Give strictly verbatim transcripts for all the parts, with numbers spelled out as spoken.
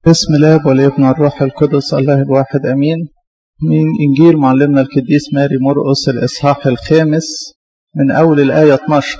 بسم الله والابن والروح القدس الله الواحد أمين. من إنجيل معلمنا القديس ماري مرقس الإصحاح الخامس من أول الآية اثناشر.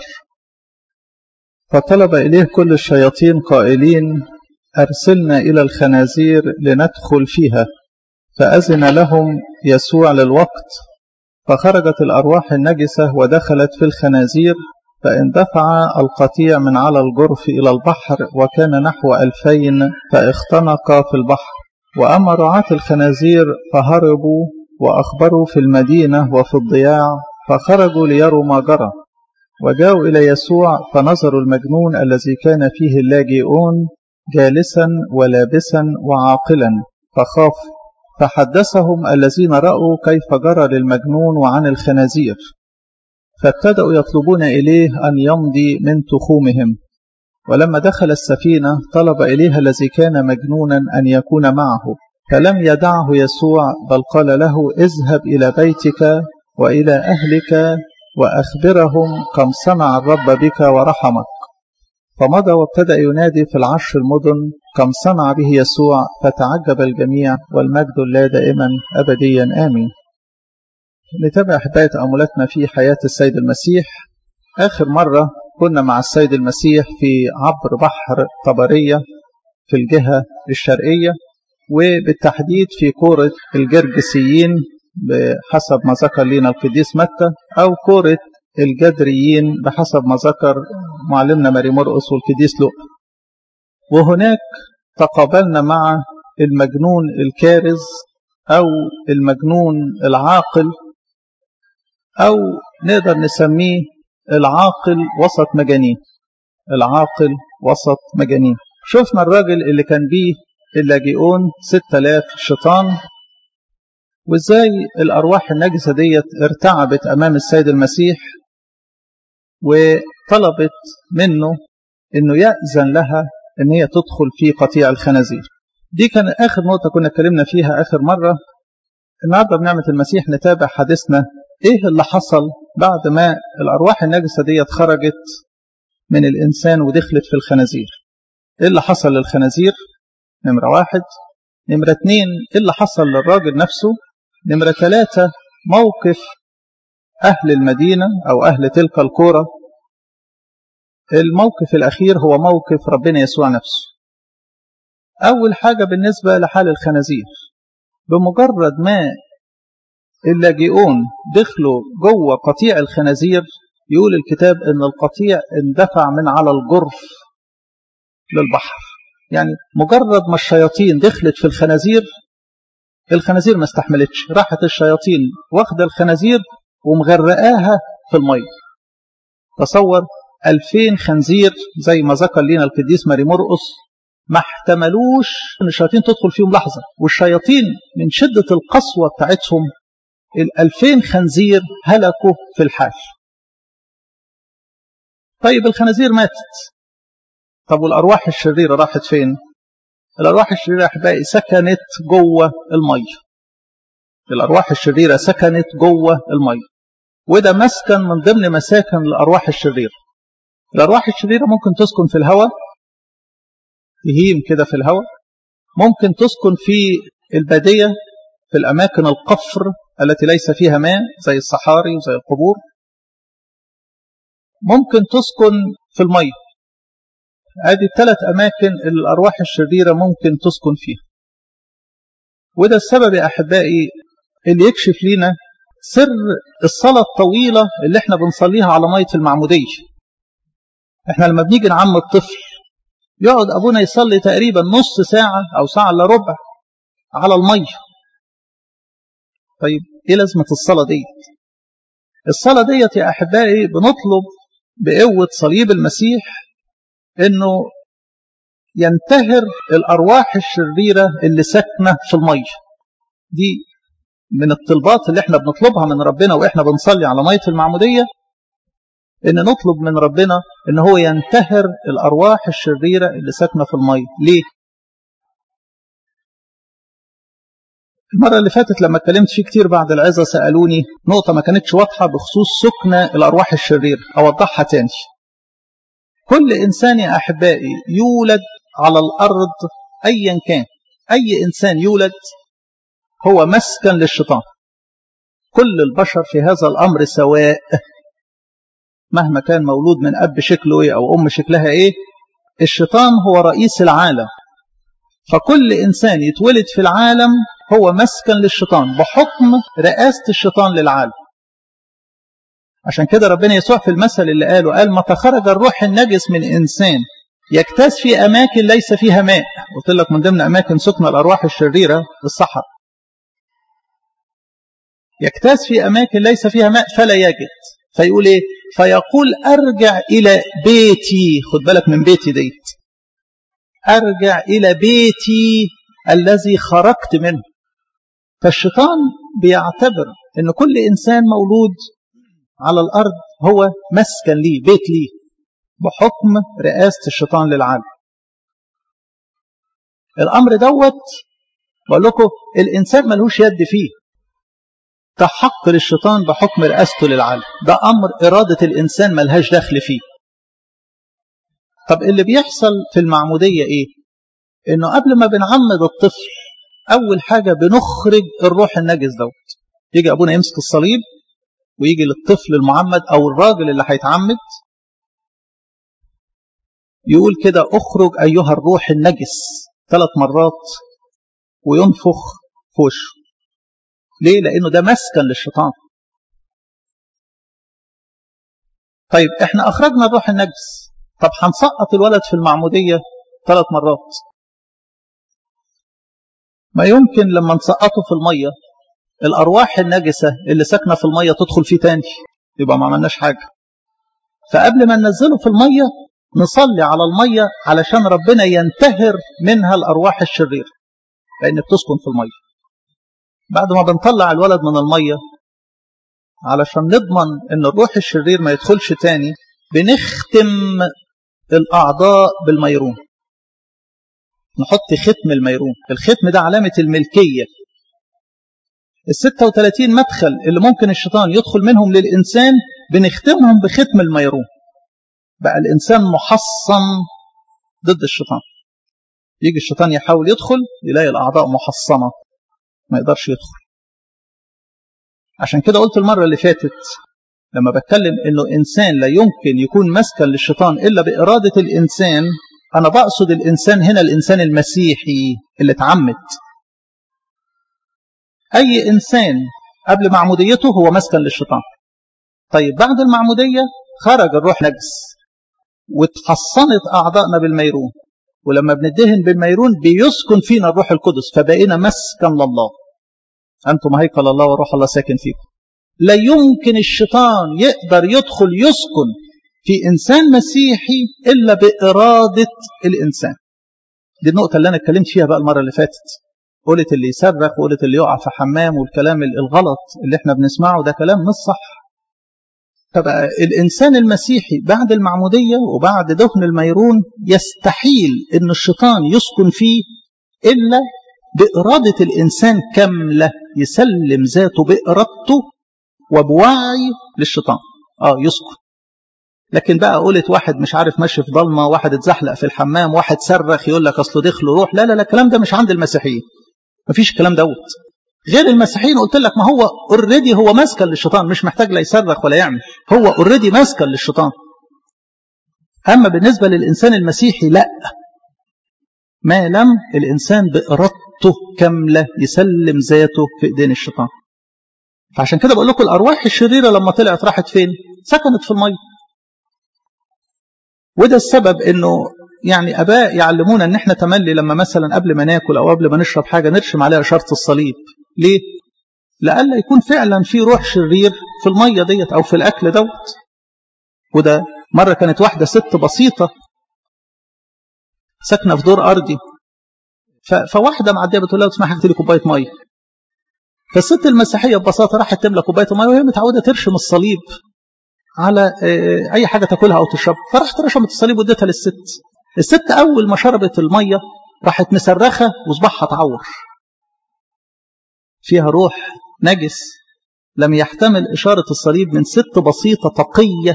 فطلب إليه كل الشياطين قائلين: أرسلنا إلى الخنازير لندخل فيها. فأذن لهم يسوع للوقت، فخرجت الأرواح النجسة ودخلت في الخنازير، فاندفع القطيع من على الجرف إلى البحر، وكان نحو ألفين، فاختنق في البحر. وأما رعاة الخنازير فهربوا وأخبروا في المدينة وفي الضياع، فخرجوا ليروا ما جرى. وجاءوا إلى يسوع فنظروا المجنون الذي كان فيه اللاجئون جالسا ولابسا وعاقلا، فخافوا. فحدثهم الذين رأوا كيف جرى للمجنون وعن الخنازير، فابتدأوا يطلبون إليه أن يمضي من تخومهم. ولما دخل السفينة طلب إليه الذي كان مجنونا أن يكون معه، فلم يدعه يسوع، بل قال له: اذهب إلى بيتك وإلى أهلك وأخبرهم كم صنع الرب بك ورحمك. فمضى وابتدأ ينادي في العشر المدن كم صنع به يسوع، فتعجب الجميع، والمجد لله دائما أبديا آمين. نتابع حباية تأملاتنا في حياة السيد المسيح. آخر مرة كنا مع السيد المسيح في عبر بحر طبرية في الجهة الشرقية، وبالتحديد في كورة الجرجسيين بحسب ما ذكر لنا القديس متى، أو كورة الجدريين بحسب ما ذكر معلمنا ماري مرقس والقديس لوقا. وهناك تقابلنا مع المجنون الكارز أو المجنون العاقل، أو نقدر نسميه العاقل وسط مجانين. العاقل وسط مجانين. شفنا الراجل اللي كان بيه اللاجئون ستة آلاف شيطان، وازاي الأرواح النجسة ديت ارتعبت أمام السيد المسيح وطلبت منه انه يأذن لها ان هي تدخل في قطيع الخنازير. دي كان آخر نقطة كنا اتكلمنا فيها آخر مرة. النهارده بنعمة المسيح نتابع حديثنا ايه اللي حصل بعد ما الأرواح النجسة ديت خرجت من الإنسان ودخلت في الخنازير. ايه اللي حصل للخنازير؟ نمرة واحد. نمرة اتنين، ايه اللي حصل للراجل نفسه؟ نمرة ثلاثة، موقف أهل المدينة أو أهل تلك القرى. الموقف الأخير هو موقف ربنا يسوع نفسه. أول حاجة بالنسبة لحال الخنازير، بمجرد ما اللاجئون دخلوا جوه قطيع الخنازير، يقول الكتاب ان القطيع اندفع من على الجرف للبحر. يعني مجرد ما الشياطين دخلت في الخنازير، الخنازير ما استحملتش، راحت الشياطين واخده الخنازير ومغرقاها في الميه. تصور ألفين خنزير زي ما ذكر لنا القديس ماري مرقس، ما احتملوش ان الشياطين تدخل فيهم لحظه. والشياطين من شده القسوه بتاعتهم الألفين خنزير هلكوا في الحال. طيب الخنازير ماتت، طب والأرواح الشريرة راحت فين؟ الأرواح الشريرة أحبائي سكنت جوه المية. الأرواح الشريرة سكنت جوه المية، وده مسكن من ضمن مساكن الأرواح الشريرة. الأرواح الشريرة ممكن تسكن في الهواء، تهيم كده في الهواء، ممكن تسكن في البادية في الأماكن القفر التي ليس فيها ماء زي الصحاري وزي القبور، ممكن تسكن في المية. هذه الثلاث أماكن اللي الأرواح الشريرة ممكن تسكن فيها. وده السبب يا أحبائي اللي يكشف لنا سر الصلاة الطويلة اللي احنا بنصليها على مية المعمودية. احنا لما بنيجي نعم الطفل يقعد أبونا يصلي تقريبا نص ساعة أو ساعة إلا ربع على المية. طيب ايه لازمة الصلاة ديت؟ الصلاة ديت يا أحبائي بنطلب بقوة صليب المسيح انه ينتهر الأرواح الشريرة اللي ساكنة في المية. دي من الطلبات اللي احنا بنطلبها من ربنا واحنا بنصلي على مية المعمودية، ان نطلب من ربنا ان هو ينتهر الأرواح الشريرة اللي ساكنة في المية. ليه؟ المرة اللي فاتت لما اتكلمت فيه كتير بعد العظة سألوني نقطة ما كانتش واضحة بخصوص سكن الأرواح الشريرة، أوضحها تاني. كل إنسان يا أحبائي يولد على الأرض أيا كان، أي إنسان يولد هو مسكن للشيطان. كل البشر في هذا الأمر سواء، مهما كان مولود من أب شكله إيه أو أم شكلها إيه، الشيطان هو رئيس العالم. فكل إنسان يتولد في العالم هو مسكن للشيطان بحكم رئاسة الشيطان للعالم. عشان كده ربنا يسوع في المثل اللي قاله قال متى خرج الروح النجس من إنسان يجتاز في أماكن ليس فيها ماء. قلت لك من ضمن أماكن سكن الأرواح الشريرة الصحراء. يجتاز في أماكن ليس فيها ماء فلا يجد، فيقول إيه؟ فيقول أرجع إلى بيتي. خد بالك من بيتي ديت، أرجع إلى بيتي الذي خرجت منه. فالشيطان بيعتبر أن كل إنسان مولود على الأرض هو مسكن ليه، بيت ليه، بحكم رئاسة الشيطان للعالم. الأمر دوت بقول لكم الإنسان ملهوش يد فيه، تحق للشيطان بحكم رئاسته للعالم. ده أمر إرادة الإنسان ملهاش دخل فيه. طب اللي بيحصل في المعمودية إيه؟ إنه قبل ما بنعمد الطفل أول حاجة بنخرج الروح النجس دوت. يجي أبونا يمسك الصليب ويجي للطفل المعمد أو الراجل اللي هيتعمد يقول كده أخرج أيها الروح النجس ثلاث مرات وينفخ في وشه. ليه؟ لأنه ده مسكن للشيطان. طيب احنا أخرجنا الروح النجس، طب هنسقط الولد في المعمودية ثلاث مرات. ما يمكن لما نسقطه في المية الأرواح النجسة اللي ساكنة في المية تدخل فيه تاني، يبقى ما عملناش حاجة. فقبل ما ننزله في المية نصلي على المية علشان ربنا ينتهر منها الأرواح الشريرة لأن بتسكن في المية. بعد ما بنطلع الولد من المية علشان نضمن أن الروح الشرير ما يدخلش تاني بنختم الأعضاء بالميرون، نحط ختم الميرون. الختم ده علامة الملكية. الستة وثلاثين مدخل اللي ممكن الشيطان يدخل منهم للإنسان بنختمهم بختم الميرون. بقى الإنسان محصن ضد الشيطان. يجي الشيطان يحاول يدخل يلاقي الأعضاء محصنة ما يقدرش يدخل. عشان كده قلت المرة اللي فاتت لما بتكلم إنه إنسان لا يمكن يكون مسكن للشيطان إلا بإرادة الإنسان، أنا بقصد الإنسان هنا الإنسان المسيحي اللي اتعمد. أي إنسان قبل معموديته هو مسكن للشيطان. طيب بعد المعمودية خرج الروح نجس واتحصنت أعضائنا بالميرون، ولما بندهن بالميرون بيسكن فينا الروح القدس فبقينا مسكن لله. أنتم هيكل الله وروح الله ساكن فيكم. لا يمكن الشيطان يقدر يدخل يسكن في إنسان مسيحي إلا بإرادة الإنسان. دي النقطة اللي أنا اتكلمت فيها بقى المرة اللي فاتت. قلت اللي يصرخ وقلت اللي يقع في حمام والكلام الغلط اللي احنا بنسمعه ده كلام مش صح. فبقى الإنسان المسيحي بعد المعمودية وبعد دهن الميرون يستحيل إن الشيطان يسكن فيه إلا بإرادة الإنسان كاملة، يسلم ذاته بإرادته وبوعي للشيطان آه يسكن. لكن بقى قلت واحد مش عارف ماشي في ضلمة، واحد اتزحلق في الحمام، واحد صرخ يقول لك أصله دخله روح. لا لا لا، الكلام ده مش عند المسيحيين، مفيش الكلام دوت. غير المسيحيين قلت لك ما هو اوريدي هو مسكن للشيطان، مش محتاج لا يصرخ ولا يعمل، هو اوريدي مسكن للشيطان. أما بالنسبة للإنسان المسيحي لا، ما لم الإنسان بإرادته كاملة يسلم ذاته في إيدين الشيطان. فعشان كده بقول لكم الأرواح الشريرة لما طلعت راحت فين؟ سكنت في المية. وده السبب إنه يعني أباء يعلمونا إن إحنا تملي لما مثلا قبل ما ناكل أو قبل ما نشرب حاجة نرشم عليها إشارة الصليب. ليه؟ لألا يكون فعلا في روح شرير في المية ديت أو في الأكل دوت. وده مرة كانت واحدة ست بسيطة ساكنة في دور أرضي، فواحدة معدية بتقول لها اسمح اغتلي كوباية مية. فالست المسيحية ببساطة راحت تملى كوباية مية وهي متعودة ترشم الصليب على أي حاجة تاكلها أو تشرب، فراحت رشمت الصليب واديتها للست. الست أول ما شربت المية راحت مسرخة وصباحها تعور، فيها روح نجس لم يحتمل إشارة الصليب من ست بسيطة تقية.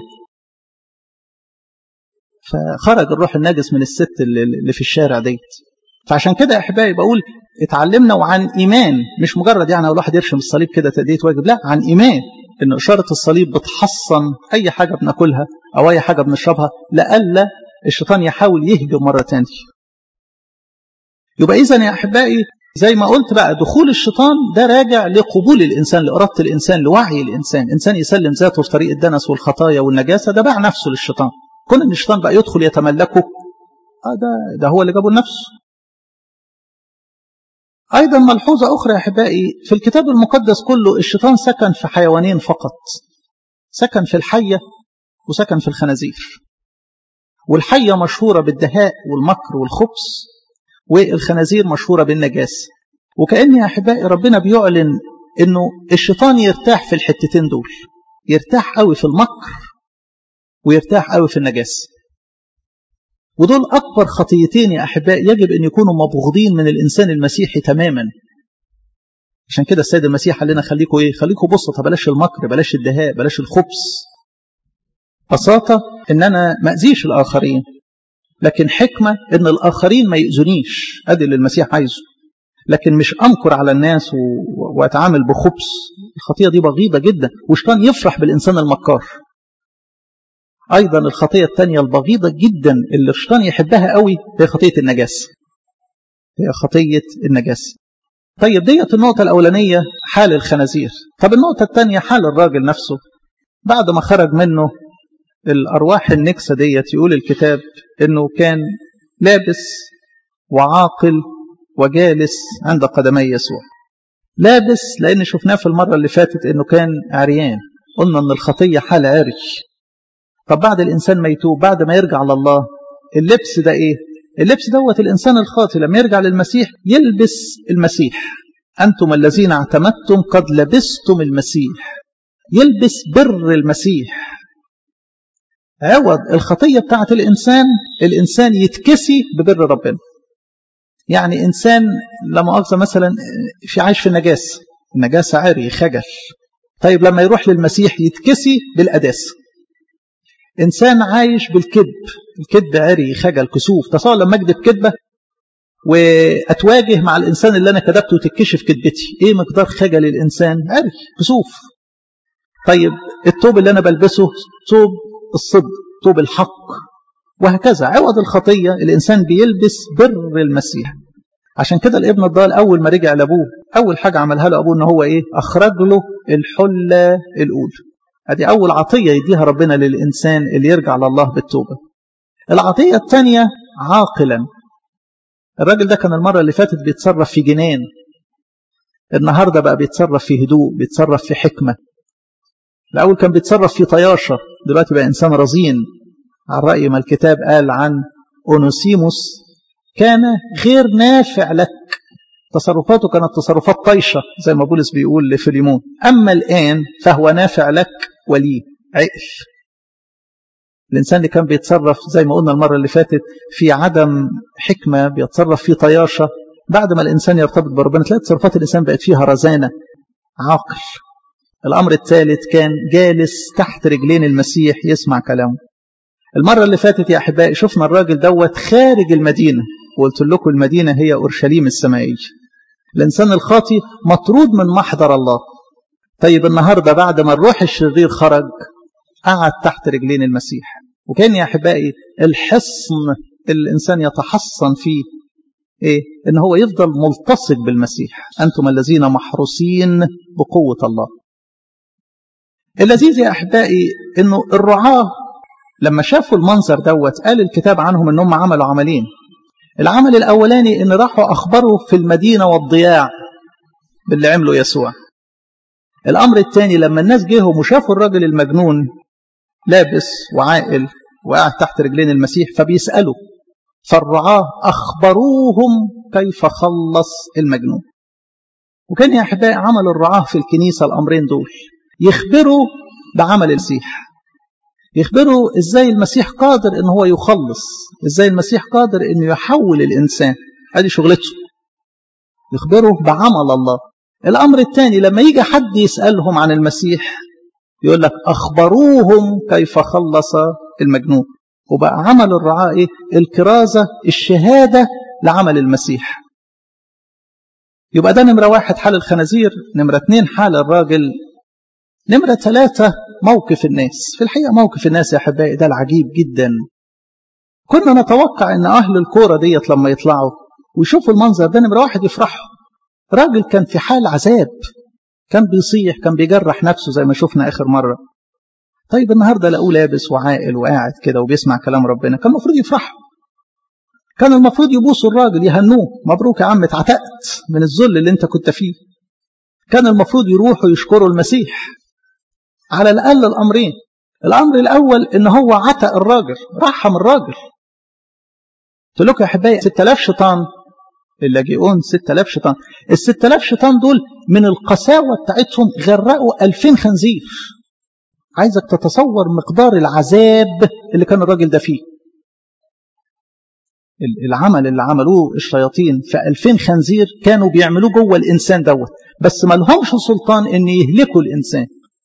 فخرج الروح النجس من الست اللي في الشارع ديت. فعشان كده يا أحبائي بقول اتعلمنا وعن إيمان، مش مجرد يعني الواحد يرشم الصليب كده تأدية واجب، لا، عن إيمان إن إشارة الصليب بتحصن أي حاجة بناكلها أو أي حاجة بنشربها لألا الشيطان يحاول يهجم مرة تانية. يبقى إذن يا أحبائي زي ما قلت بقى، دخول الشيطان ده راجع لقبول الإنسان، لإرادة الإنسان، لوعي الإنسان. إنسان يسلم ذاته في طريق الدنس والخطايا والنجاسة، ده باع نفسه للشيطان. كون إن الشيطان بقى يدخل يتملكه، آه ده, ده هو اللي جابه لنفسه. أيضا ملحوظة أخرى يا أحبائي، في الكتاب المقدس كله الشيطان سكن في حيوانين فقط، سكن في الحية وسكن في الخنازير. والحية مشهورة بالدهاء والمكر والخبث، والخنازير مشهورة بالنجاسة. وكأن يا أحبائي ربنا بيعلن إنه الشيطان يرتاح في الحتتين دول، يرتاح قوي في المكر ويرتاح قوي في النجاسة. ودول أكبر خطيتين يا أحبائي يجب أن يكونوا مبغوضين من الإنسان المسيحي تماما. عشان كده السيد المسيح قال لنا خليكوا إيه؟ خليكوا بسطة، بلاش المكر، بلاش الدهاء، بلاش الخبث. بساطة إن أنا ما أذيش الآخرين، لكن حكمة إن الآخرين ما يؤذونيش، أدي اللي المسيح عايزه. لكن مش أمكر على الناس وأتعامل بخبث. الخطية دي بغيضة جدا، والشيطان يفرح بالإنسان المكار. أيضا الخطية الثانية البغيضة جدا اللي الشيطان يحبها قوي هي خطية النجاسة، هي خطية النجاسة. طيب ديت النقطة الأولانية حال الخنازير. طب النقطة الثانية حال الراجل نفسه بعد ما خرج منه الأرواح النكسة ديت. يقول الكتاب إنه كان لابس وعاقل وجالس عند قدمي يسوع. لابس لأن شفناه في المرة اللي فاتت إنه كان عريان، قلنا إن الخطية حال عري. طب بعد الإنسان ما يتوب، بعد ما يرجع لله، اللبس ده إيه؟ اللبس دوت الإنسان الخاطئ لما يرجع للمسيح يلبس المسيح. أنتم الذين اعتمدتم قد لبستم المسيح، يلبس بر المسيح. عوض الخطية بتاعت الإنسان، الإنسان يتكسي ببر ربنا. يعني إنسان لما أخذ مثلا في عايش في النجاسة، النجاسة عري خجل، طيب لما يروح للمسيح يتكسي بالقداسة. إنسان عايش بالكذب، الكذب عري خجل كسوف. تصور لما أكذب كذبة وأتواجه مع الإنسان اللي أنا كذبته وتكشف كذبتي، إيه مقدار خجل الإنسان؟ عري كسوف. طيب الثوب اللي أنا بلبسه ثوب الصدق، ثوب الحق، وهكذا. عوض الخطية الإنسان بيلبس بر المسيح. عشان كده الابن الضال أول ما رجع لأبوه أول حاجة عملها له أبوه إن هو إيه؟ أخرج له الحلة الأولى. هذه أول عطية يديها ربنا للإنسان اللي يرجع لله بالتوبة. العطية الثانية عاقلا. الراجل ده كان المرة اللي فاتت بيتصرف في جنان، النهاردة بقى بيتصرف في هدوء، بيتصرف في حكمة. الأول كان بيتصرف في طياشة، دلوقتي بقى إنسان رزين. على رأي ما الكتاب قال عن أونوسيموس كان غير نافع لك، تصرفاته كانت تصرفات طيشة زي ما بولس بيقول لفيليمون، أما الآن فهو نافع لك ولي عقل. الإنسان اللي كان بيتصرف زي ما قلنا المرة اللي فاتت في عدم حكمة، بيتصرف في طياشة، بعد ما الإنسان يرتبط بربنا تلاقي تصرفات الإنسان بقت فيها رزانة، عاقل. الأمر الثالث كان جالس تحت رجلين المسيح يسمع كلامه. المرة اللي فاتت يا أحبائي شفنا الراجل دوت خارج المدينة، وقلت لكم المدينة هي أورشليم السمائية. الإنسان الخاطي مطرود من محضر الله. طيب النهاردة بعد ما الروح الشرير خرج قعد تحت رجلين المسيح. وكان يا أحبائي الحصن الإنسان يتحصن فيه إيه؟ إن هو يفضل ملتصق بالمسيح. أنتم الذين محروسين بقوة الله. اللذيذ يا أحبائي إنه الرعاة لما شافوا المنظر دوت قال الكتاب عنهم إنهم عملوا عملين. العمل الأولاني إن راحوا أخبروا في المدينة والضياع باللي عملوا يسوع. الأمر الثاني لما الناس جيهم وشافوا الرجل المجنون لابس وعائل وقاعد تحت رجلين المسيح فبيسألوا، فالرعاة أخبروهم كيف خلص المجنون. وكان يا أحبائي عمل الرعاة في الكنيسة الأمرين دول، يخبروا بعمل المسيح، يخبروا إزاي المسيح قادر إن هو يخلص، إزاي المسيح قادر إنه يحول الإنسان، هذه شغلته، يخبروا بعمل الله. الأمر الثاني لما يجي حد يسألهم عن المسيح يقول لك أخبروهم كيف خلص المجنون. وبقى عمل الرعاة إيه؟ الكرازة، الشهادة لعمل المسيح. يبقى ده نمرة واحد حال الخنازير، نمرة اتنين حال الراجل، نمرة ثلاثة موقف الناس. في الحقيقة موقف الناس يا أحبائي ده العجيب جدا. كنا نتوقع أن أهل الكورة ديت لما يطلعوا ويشوفوا المنظر ده نمرة واحد يفرحوا. راجل كان في حال عذاب، كان بيصيح، كان بيجرح نفسه زي ما شفنا آخر مرة. طيب النهاردة لقوه لابس وعاقل وقاعد كده وبيسمع كلام ربنا، كان المفروض يفرحوا، كان المفروض يبوسوا الراجل يهنوه، مبروك يا عم اتعتقت من الذل اللي انت كنت فيه. كان المفروض يروحوا يشكروا المسيح على الأقل الأمرين. الأمر الأول إن هو عتق الراجل، رحم الراجل. قلت لكم يا أحبائي ستة آلاف شيطان، اللاجئون ستة آلاف شيطان، الستة آلاف شيطان دول من القساوة بتاعتهم غرقوا ألفين خنزير. عايزك تتصور مقدار العذاب اللي كان الراجل ده فيه. العمل اللي عملوه الشياطين في ألفين خنزير كانوا بيعملوه جوه الإنسان دوت، بس ما لهمش سلطان إن يهلكوا الإنسان.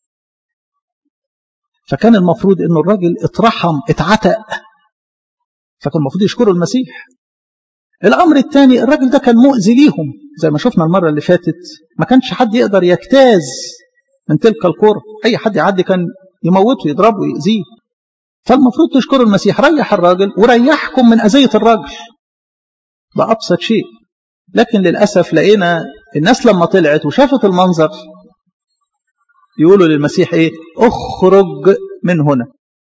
فكان المفروض إنه الراجل اترحم اتعتق، فكان المفروض يشكروا المسيح. الأمر الثاني، الراجل ده كان مؤذي ليهم زي ما شفنا المرة اللي فاتت، ما كانش حد يقدر يجتاز من تلك القرى، أي حد يعدي كان يموته يضربه يأذيه. فالمفروض تشكروا المسيح، ريح الراجل وريحكم من أذية الراجل، ده أبسط شيء. لكن للأسف لقينا الناس لما طلعت وشافت المنظر يقولوا للمسيح إيه؟ اخرج من هنا.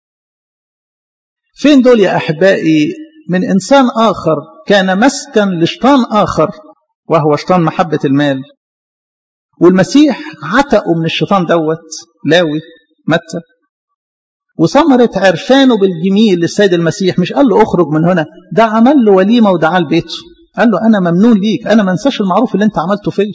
فين دول يا أحبائي من إنسان آخر كان مسكن لشيطان آخر وهو شيطان محبة المال، والمسيح عتقوا من الشيطان دوت لاوي متى، وثمرة عرفانه بالجميل للسيد المسيح مش قال له اخرج من هنا، ده عمل له وليمة ودعاه لبيته، قال له أنا ممنون ليك، أنا ما انساش المعروف اللي أنت عملته فيه.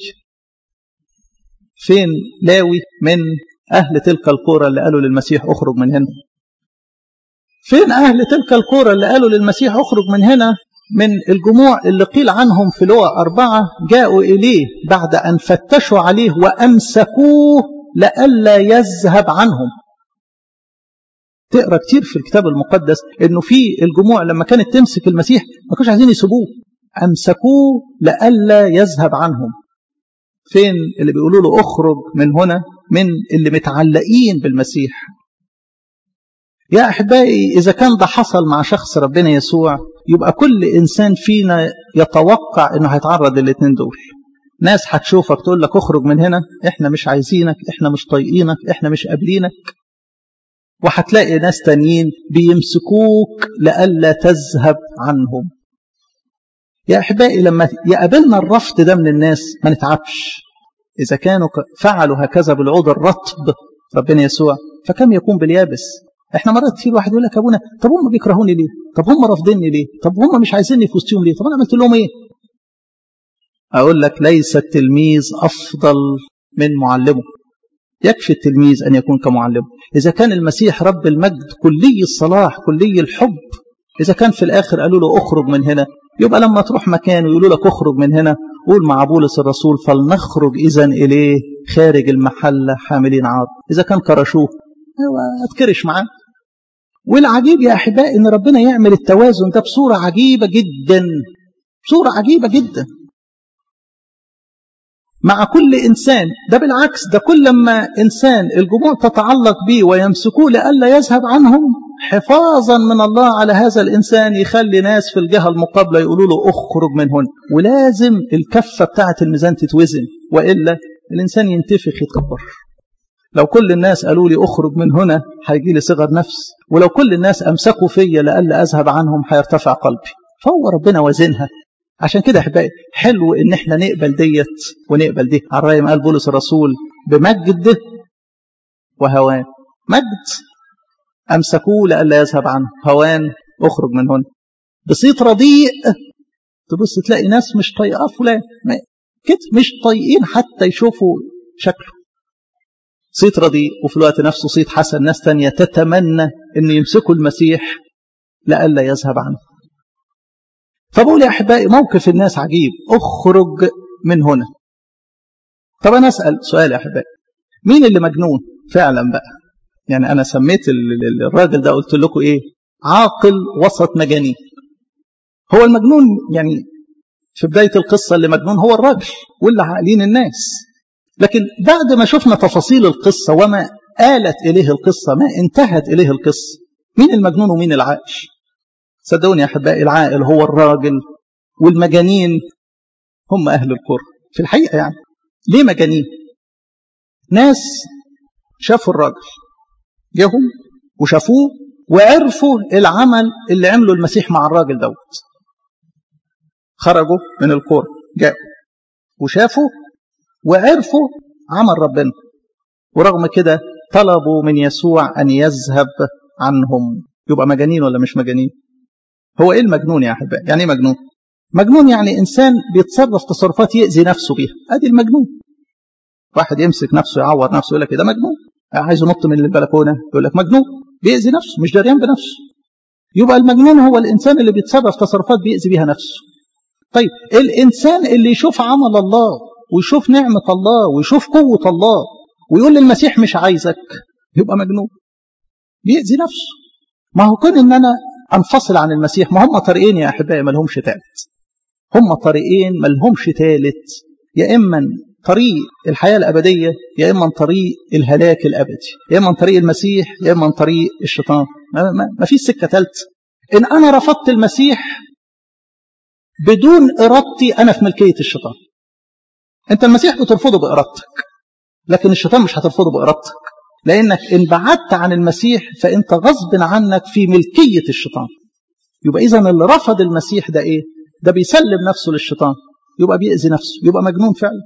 فين لاوي من أهل تلك القرى اللي قالوا للمسيح اخرج من هنا؟ فين أهل تلك القرى اللي قالوا للمسيح اخرج من هنا؟ من الجموع اللي قيل عنهم في لوقا أربعة جاءوا إليه بعد أن فتشوا عليه وأمسكوه لئلا يذهب عنهم. تقرأ كتير في الكتاب المقدس إنه في الجموع لما كانت تمسك المسيح ما كانوش عايزين يسيبوه، أمسكوه لئلا يذهب عنهم. فين اللي بيقولوا له اخرج من هنا؟ من اللي متعلقين بالمسيح. يا أحبائي إذا كان ده حصل مع شخص ربنا يسوع، يبقى كل إنسان فينا يتوقع إنه هيتعرض للاثنين دول. ناس هتشوفك تقول لك اخرج من هنا، إحنا مش عايزينك، إحنا مش طايقينك، إحنا مش قابلينك. وهتلاقي ناس تانيين بيمسكوك لئلا تذهب عنهم. يا أحبائي لما يقابلنا الرفض ده من الناس ما نتعبش. إذا كانوا فعلوا هكذا بالعود الرطب ربنا يسوع، فكم يكون باليابس. احنا مرات كتير واحد يقول لك يا ابونا طب هم بيكرهوني ليه؟ طب هم رافضيني ليه؟ طب هم مش عايزيني في وسطهم ليه؟ طب انا عملت لهم ايه؟ اقول لك ليس التلميذ افضل من معلمه، يكفي التلميذ ان يكون كمعلمه. اذا كان المسيح رب المجد كلي الصلاح كلي الحب، اذا كان في الاخر قالوا له اخرج من هنا، يبقى لما تروح مكان ويقولوا لك اخرج من هنا قول مع بولس الرسول فلنخرج اذا اليه خارج المحله حاملين عار. اذا كان كرشوه اتكرش معاه. والعجيب يا أحبائي إن ربنا يعمل التوازن ده بصورة عجيبة جدا، بصورة عجيبة جدا مع كل إنسان. ده بالعكس، ده كل ما إنسان الجموع تتعلق به ويمسكوه لئلا يذهب عنهم حفاظا من الله على هذا الإنسان، يخلي ناس في الجهة المقابلة يقولوا له اخرج من هنا. ولازم الكفة بتاعة الميزان تتوزن، وإلا الإنسان ينتفخ يتكبر. لو كل الناس قالوا لي اخرج من هنا هيجي لي صغر نفس، ولو كل الناس امسكوا فيا لألا اذهب عنهم هيرتفع قلبي. فهو ربنا وزنها. عشان كده احبائي حلو ان احنا نقبل ديت ونقبل دي. على الرأي ما قال بولس الرسول بمجد وهوان. مجد امسكوه لألا يذهب عنه، هوان اخرج من هنا. بصيت رديء تبص تلاقي ناس مش طايقاه فلان كده، مش طايقين حتى يشوفوا شكله. صيت رديء وفي الوقت نفسه صيت حسن، ناس تانية تتمنى أن يمسكوا المسيح لألا يذهب عنه. فبقول يا أحبائي موقف الناس عجيب، اخرج من هنا. طب أنا أسأل سؤال يا أحبائي، مين اللي مجنون فعلا بقى؟ يعني أنا سميت الراجل ده قلت لكم إيه؟ عاقل وسط مجانين. هو المجنون يعني في بداية القصة اللي مجنون هو الراجل واللي عاقلين الناس، لكن بعد ما شفنا تفاصيل القصة وما آلت إليه القصة، ما انتهت إليه القصة، مين المجنون ومين العاقل؟ صدقوني يا أحبائي، العاقل هو الراجل، والمجانين هم أهل القرى في الحقيقة. يعني ليه مجانين؟ ناس شافوا الراجل، جاهم وشافوه وعرفوا العمل اللي عمله المسيح مع الراجل دوت، خرجوا من القرى جاءوا وشافوا وعرفوا عمل ربنا، ورغم كده طلبوا من يسوع أن يذهب عنهم. يبقى مجانين ولا مش مجانين؟ هو إيه المجنون يا أحبائي؟ يعني إيه مجنون؟ مجنون يعني إنسان بيتصرف تصرفات يأذي نفسه بيها، أدي المجنون. واحد يمسك نفسه يعور نفسه يقول لك ده مجنون، عايز ينط من البلكونة يقول لك مجنون، بيأذي نفسه مش دريان بنفسه. يبقى المجنون هو الإنسان اللي بيتصرف تصرفات بيأذي بيها نفسه. طيب الإنسان اللي يشوف عمل الله ويشوف نعمة الله ويشوف قوة الله ويقول للمسيح مش عايزك، يبقى مجنون بيأذي نفسه. ما هو كون إن أنا أنفصل عن المسيح، ما هم طريقين يا أحبائي ما لهمش ثالث، هم طريقين ما لهمش ثالث، يا إما طريق الحياة الأبدية يا إما طريق الهلاك الأبدي، يا إما طريق المسيح يا إما طريق الشيطان، ما, ما, ما فيش سكة ثالثة. إن أنا رفضت المسيح بدون إرادتي أنا في ملكية الشيطان. أنت المسيح بترفضه بإرادتك، لكن الشيطان مش هترفضه بإرادتك، لأنك إن بعدت عن المسيح فأنت غصب عنك في ملكية الشيطان. يبقى إذن اللي رفض المسيح ده إيه؟ ده بيسلم نفسه للشيطان، يبقى بيأذي نفسه، يبقى مجنون فعلا.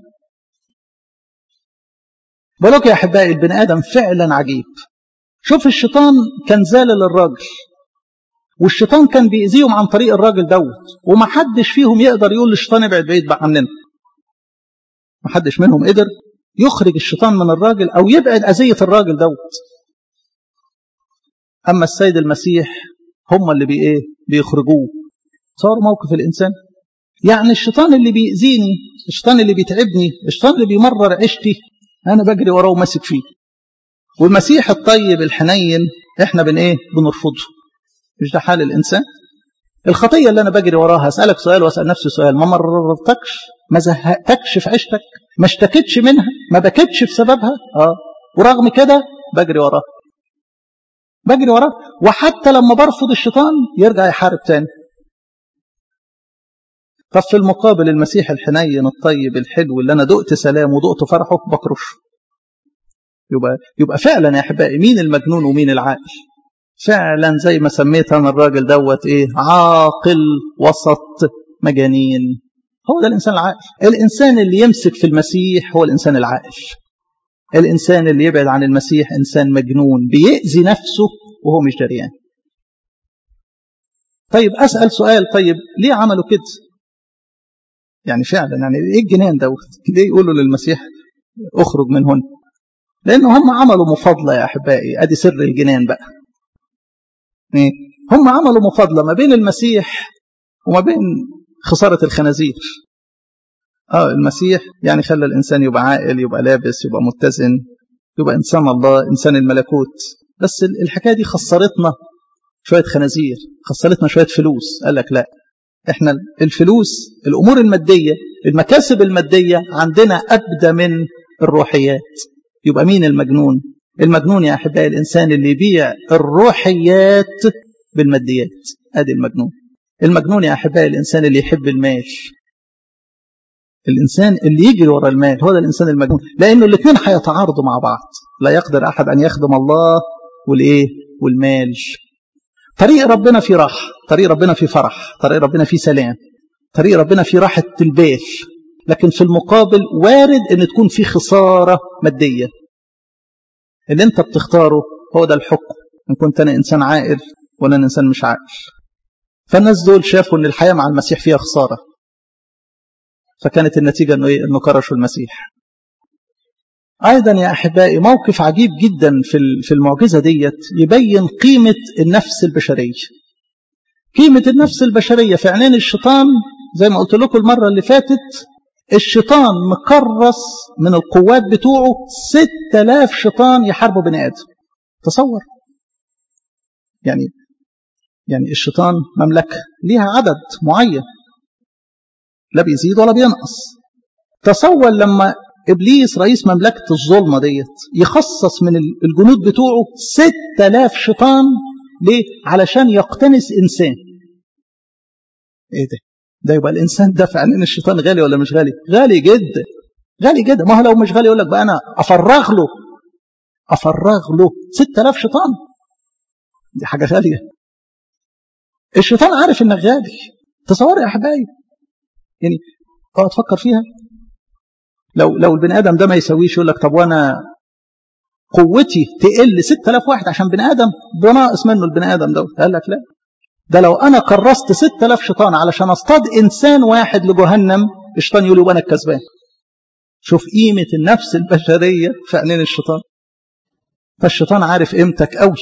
بقولك يا أحبائي البني آدم فعلا عجيب. شوف الشيطان كان زالل للراجل، والشيطان كان بيأذيهم عن طريق الراجل دوت، ومحدش فيهم يقدر يقول للشيطان ابعد بعيد بقى عننا. محدش منهم قدر يخرج الشيطان من الراجل أو يبعد أذية الراجل دوت. أما السيد المسيح هم اللي بي إيه بيخرجوه. صار موقف الإنسان، يعني الشيطان اللي بيأذيني، الشيطان اللي بيتعبني، الشيطان اللي بيمرر عيشتي، أنا بجري وراه وماسك فيه. والمسيح الطيب الحنين إحنا بن إيه بنرفضه. مش ده حال الإنسان؟ الخطية اللي أنا بجري وراها، أسألك سؤال وأسأل نفسي سؤال، ما مررتكش؟ ما زهقتكش في عيشتك؟ ما اشتكتش منها؟ ما بكتش بسببها؟ آه ورغم كده بجري وراها بجري وراها وحتى لما برفض الشيطان يرجع يحارب تاني. طب في المقابل المسيح الحنين الطيب الحلو اللي أنا دقت سلام ودقت فرحه بكرش. يبقى, يبقى فعلا يا أحبائي مين المجنون ومين العاقل؟ فعلا زي ما سميت أنا الراجل دوت إيه عاقل وسط مجانين. هو ده الإنسان العاقل. الإنسان اللي يمسك في المسيح هو الإنسان العاقل. الإنسان اللي يبعد عن المسيح إنسان مجنون بيأذي نفسه وهو مش دريان. طيب أسأل سؤال، طيب ليه عملوا كده؟ يعني فعلا يعني إيه الجنان دوت؟ ليه يقولوا للمسيح أخرج من هنا؟ لأنه هم عملوا مفاضلة يا أحبائي. أدي سر الجنان بقى. هم عملوا مفاضلة ما بين المسيح وما بين خسارة الخنازير. آه المسيح يعني خلى الإنسان يبقى عاقل، يبقى لابس، يبقى متزن، يبقى إنسان الله، إنسان الملكوت. بس الحكاية دي خسرتنا شوية خنازير، خسرتنا شوية فلوس. قال لك لا، إحنا الفلوس، الأمور المادية، المكاسب المادية عندنا أبدى من الروحيات. يبقى مين المجنون؟ المجنون يا أحبائي الإنسان اللي يبيع الروحيات بالماديات. أدي المجنون. المجنون يا أحبائي الإنسان اللي يحب المال، الإنسان اللي يجري وراء المال، هو ده الإنسان المجنون. لأنه الاثنين هيتعارضوا مع بعض. لا يقدر أحد أن يخدم الله والإيه والمال. طريق ربنا في راحة، طريق ربنا في فرح، طريق ربنا في سلام، طريق ربنا في راحة البال، لكن في المقابل وارد أن تكون في خسارة مادية. اللي أنت بتختاره هو ده الحكم، إن كنت أنا إنسان عاقل ولا أنا إنسان مش عاقل. فالناس دول شافوا أن الحياة مع المسيح فيها خسارة، فكانت النتيجة أنه, إيه؟ أنه كرشوا المسيح. أيضا يا أحبائي موقف عجيب جدا في المعجزة ديت يبين قيمة النفس البشرية. قيمة النفس البشرية في عينين الشيطان زي ما قلت لكم المرة اللي فاتت، الشيطان مكرس من القوات بتوعه ستة آلاف شيطان يحاربوا بني آدم. تصور يعني يعني الشيطان مملكة ليها عدد معين، لا بيزيد ولا بينقص. تصور لما إبليس رئيس مملكة الظلمة ديت يخصص من الجنود بتوعه ستة آلاف شيطان. ليه؟ علشان يقتنس إنسان. إيه ده؟ ده يبقى الإنسان ده في عينين الشيطان غالي ولا مش غالي؟ غالي جدا، غالي جدا. ما هو لو مش غالي يقول لك بقى أنا أفرغ له أفرغ له ستة آلاف شيطان. دي حاجة غالية. الشيطان عارف إنك غالي. تصور يا أحبائي، يعني اقعد تفكر فيها. لو لو البني آدم ده ما يسويش يقول لك طب وأنا قوتي تقل ستة آلاف واحد عشان بني آدم ده ناقص منه البني آدم ده. قال لك لا، ده لو أنا كرست ستة آلاف شيطان علشان أصطاد إنسان واحد لجهنم، الشيطان يقول لي وأنا الكسبان. شوف قيمة النفس البشرية في عينين الشيطان. فالشيطان عارف قيمتك قوي،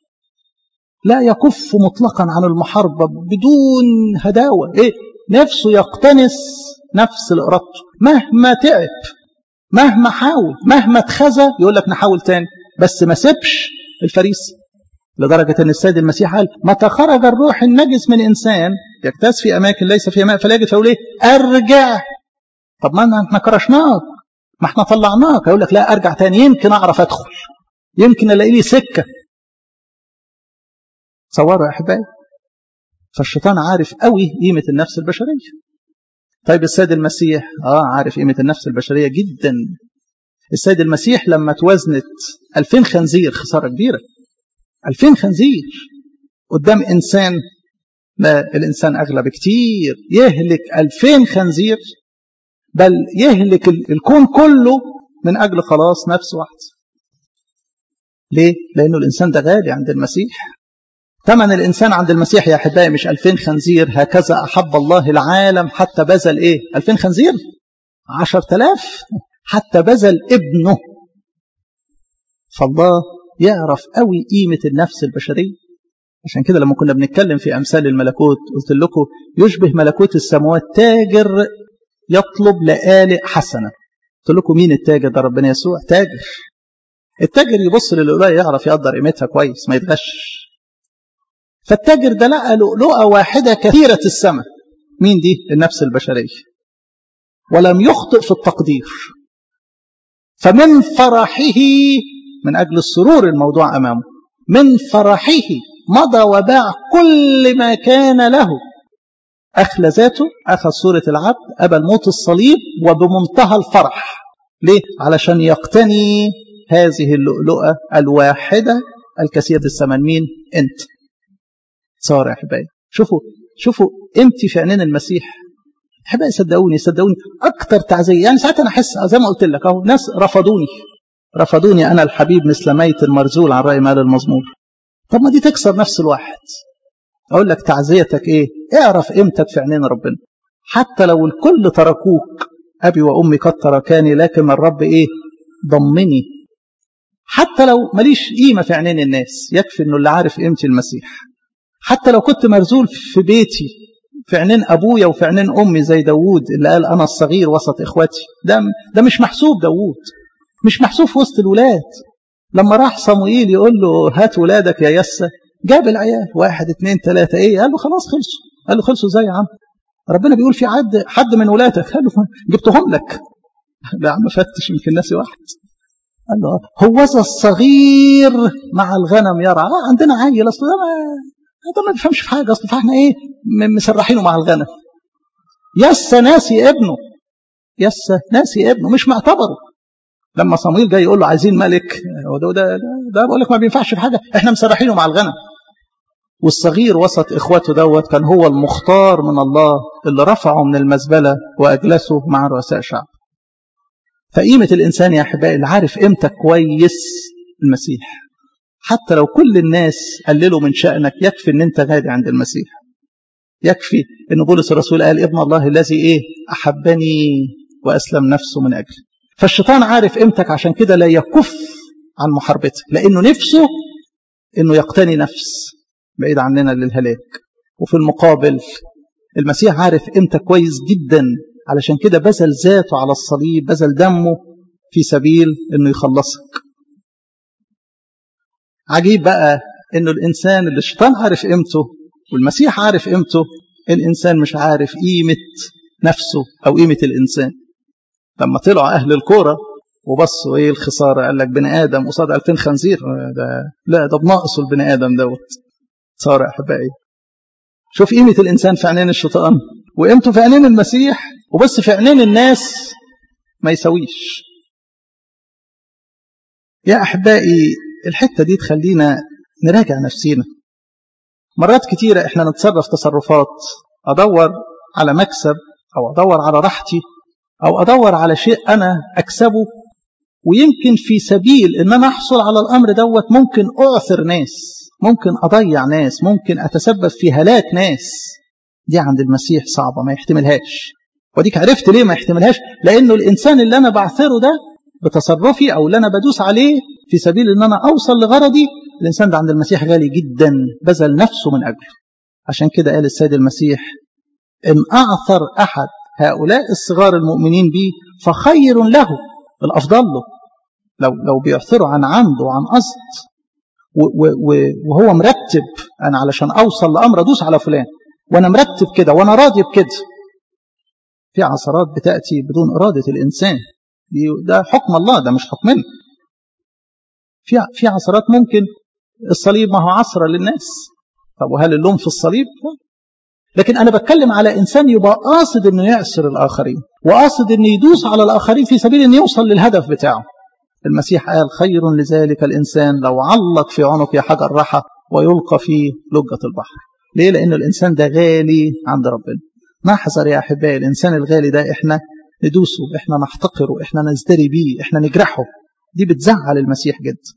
لا يكف مطلقا عن المحاربة بدون هداوة. إيه؟ نفسه يقتنس نفس لإرادته، مهما تعب، مهما حاول، مهما اتخزى يقول لك نحاول تاني، بس ما سيبش الفريسة. لدرجة أن السيد المسيح قال متى خرج الروح النجس من إنسان يكتاز في أماكن ليس فيها ماء فلا يجد فيقول إيه؟ أرجع. طب ما احنا كرشناك، ما احنا طلعناك. يقول لك لا، أرجع تاني يمكن أعرف أدخل، يمكن ألاقي لي سكة. تصوروا يا أحبائي. فالشيطان عارف قوي قيمة النفس البشرية. طيب السيد المسيح آه عارف قيمة النفس البشرية جدا. السيد المسيح لما توزنت ألفين خنزير، خسارة كبيرة، ألفين خنزير قدام إنسان، لا الإنسان أغلى بكتير، يهلك ألفين خنزير، بل يهلك الكون كله من أجل خلاص نفس واحد. ليه؟ لأنه الإنسان ده غالي عند المسيح. ثمن الإنسان عند المسيح يا أحبائي مش ألفين خنزير. هكذا أحب الله العالم حتى بذل إيه؟ ألفين خنزير؟ عشرة آلاف؟ حتى بذل ابنه. فالله يعرف قوي قيمة النفس البشرية. عشان كده لما كنا بنتكلم في أمثال الملكوت قلت لكم يشبه ملكوت السماوات تاجر يطلب لآلئ حسنة. قلت لكم مين التاجر ده؟ ربنا يسوع. تاجر. التاجر يبص للؤلؤة يعرف يقدر قيمتها كويس، ما يتغش. فالتاجر ده لقى لؤلؤة واحدة كثيرة الثمن. مين دي؟ النفس البشرية. ولم يخطئ في التقدير، فمن فرحه، من أجل السرور الموضوع أمامه، من فرحه مضى وباع كل ما كان له، أخلى ذاته، أخذ صورة العبد، أبى الموت الصليب، وبمنتهى الفرح. ليه؟ علشان يقتني هذه اللؤلؤة الواحدة الكثير الثمن. مين؟ أنت. صار يا أحبائي. شوفوا شوفوا قيمتي في عينين المسيح. أحبائي صدقوني صدقوني أكتر تعزية. يعني ساعات أنا أحس زي ما قلت لك أهو، ناس رفضوني رفضوني أنا الحبيب مثل ميت المرزول عن رأي مال المزمور. طب ما دي تكسر نفس الواحد. أقول لك تعزيتك إيه؟ اعرف قيمتك في عينين ربنا. حتى لو الكل تركوك، أبي وأمي قد تركاني لكن الرب إيه؟ ضمني. حتى لو ماليش قيمة في عينين الناس، يكفي إنه اللي عارف قيمتي المسيح. حتى لو كنت مرزول في بيتي في عينين أبويا وفي عينين أمي زي داوود اللي قال أنا الصغير وسط إخواتي، ده ده مش محسوب. داوود مش محسوب في وسط الولاد. لما راح صموئيل يقول له هات ولادك يا يسى، جاب العيال واحد اثنين ثلاثة. إيه؟ قال له خلاص خلصوا. قال له خلصوا ازاي يا عم؟ ربنا بيقول في حد حد من ولادك. قال له جبتهم لك. لا يا عم فتش يمكن ناسي واحد. قال له هو ذا الصغير مع الغنم يرعى. آه عندنا عيل اصل ده ما ده ما بيفهمش في حاجه اصل، فاحنا ايه مسرحينه مع الغنم. يسى ناسي ابنه، يسى ناسي ابنه، مش معتبره. لما صموئيل جاي يقول له عايزين ملك، وده ده, ده, ده بقول لك ما بينفعش في حاجه، احنا مسرحينه مع الغنم. والصغير وسط اخواته دوت كان هو المختار من الله اللي رفعه من المزبله واجلسه مع رؤساء شعب. فقيمه الانسان يا احبائي اللي عارف قيمتك كويس المسيح. حتى لو كل الناس قللوا من شأنك، يكفي ان انت غالي عند المسيح. يكفي ان بولس الرسول قال ابن الله الذي ايه؟ احبني واسلم نفسه من اجلي. فالشيطان عارف قيمتك، عشان كده لا يكف عن محاربتك، لانه نفسه انه يقتني نفس بعيد عننا للهلاك. وفي المقابل المسيح عارف قيمتك كويس جدا، علشان كده بذل ذاته على الصليب، بذل دمه في سبيل انه يخلصك. عجيب بقى انه الانسان اللي الشيطان عارف قيمته والمسيح عارف قيمته، الانسان مش عارف قيمة نفسه أو قيمة الإنسان. لما طلعوا أهل الكورة وبصوا إيه الخسارة، قال لك بني آدم قصاد ألفين خنزير، ده لا ده بناقصه البني آدم دوت. صار أحبائي شوف قيمة الإنسان في عينين الشيطان وقيمته في عينين المسيح، وبس في عينين الناس ما يسويش. يا أحبائي الحتة دي تخلينا نراجع نفسينا. مرات كتيرة إحنا نتصرف تصرفات أدور على مكسب أو أدور على راحتي أو أدور على شيء أنا أكسبه، ويمكن في سبيل إن أنا أحصل على الأمر دوت ممكن أعثر ناس، ممكن أضيع ناس، ممكن أتسبب في هلاك ناس. دي عند المسيح صعبة، ما يحتملهاش. وديك عرفت ليه ما يحتملهاش؟ لأنه الإنسان اللي أنا بعثره ده بتصرفي أو اللي أنا بدوس عليه في سبيل إن أنا أوصل لغرضي، الإنسان ده عند المسيح غالي جدا، بذل نفسه من أجله. عشان كده قال السيد المسيح إن أعثر أحد هؤلاء الصغار المؤمنين بي فخير له، الأفضل له لو لو بيعثروا عن عمد وعن قصد وهو مرتب، أنا علشان أوصل لأمر أدوس على فلان وأنا مرتب كده وأنا راضي بكده. في عثرات بتأتي بدون إرادة الإنسان، ده حكم الله، ده مش حكمنا. في في عثرات ممكن الصليب ما هو عثرة للناس، طب وهل اللوم في الصليب؟ لكن أنا بتكلم على إنسان يبقى قاصد إنه يعثر الآخرين وقاصد إنه يدوس على الآخرين في سبيل إنه يوصل للهدف بتاعه. المسيح قال خير لذلك الإنسان لو علق في عنق حجر رحى ويلقى في لجة البحر. ليه؟ لأن الإنسان ده غالي عند ربنا. نحذر يا أحبائي الإنسان الغالي ده إحنا ندوسه، إحنا نحتقره، إحنا نزدري بيه، إحنا نجرحه. دي بتزعل المسيح جدا.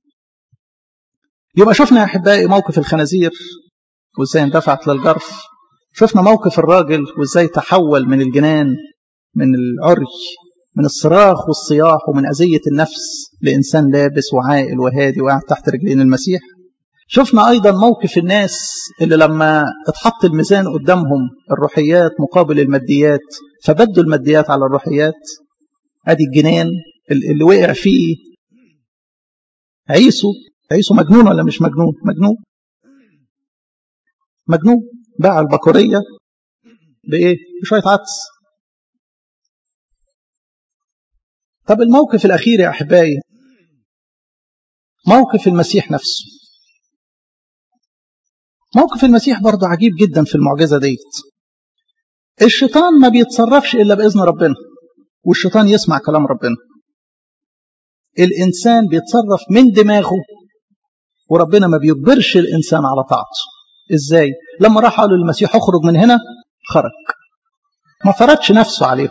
يبقى شفنا يا أحبائي موقف الخنازير وإزاي اندفعت للجرف، شفنا موقف الراجل وإزاي تحول من الجنان، من العري، من الصراخ والصياح ومن أذية النفس لإنسان لابس وعائل وهادي وقاعد تحت رجلين المسيح. شفنا أيضا موقف الناس اللي لما اتحط الميزان قدامهم الروحيات مقابل الماديات فبدوا الماديات على الروحيات. ادي الجنان اللي وقع فيه عيسو. عيسو مجنون ولا مش مجنون؟ مجنون مجنون. باع البكورية بإيه؟ بشوية عدس. طب الموقف الأخير يا أحبائي موقف المسيح نفسه. موقف المسيح برضه عجيب جدا في المعجزة ديت. الشيطان ما بيتصرفش إلا بإذن ربنا، والشيطان يسمع كلام ربنا. الإنسان بيتصرف من دماغه وربنا ما بيجبرش الإنسان على طاعته. إزاي؟ لما راح قالوا للمسيح اخرج من هنا خرج، ما فرضش نفسه عليه،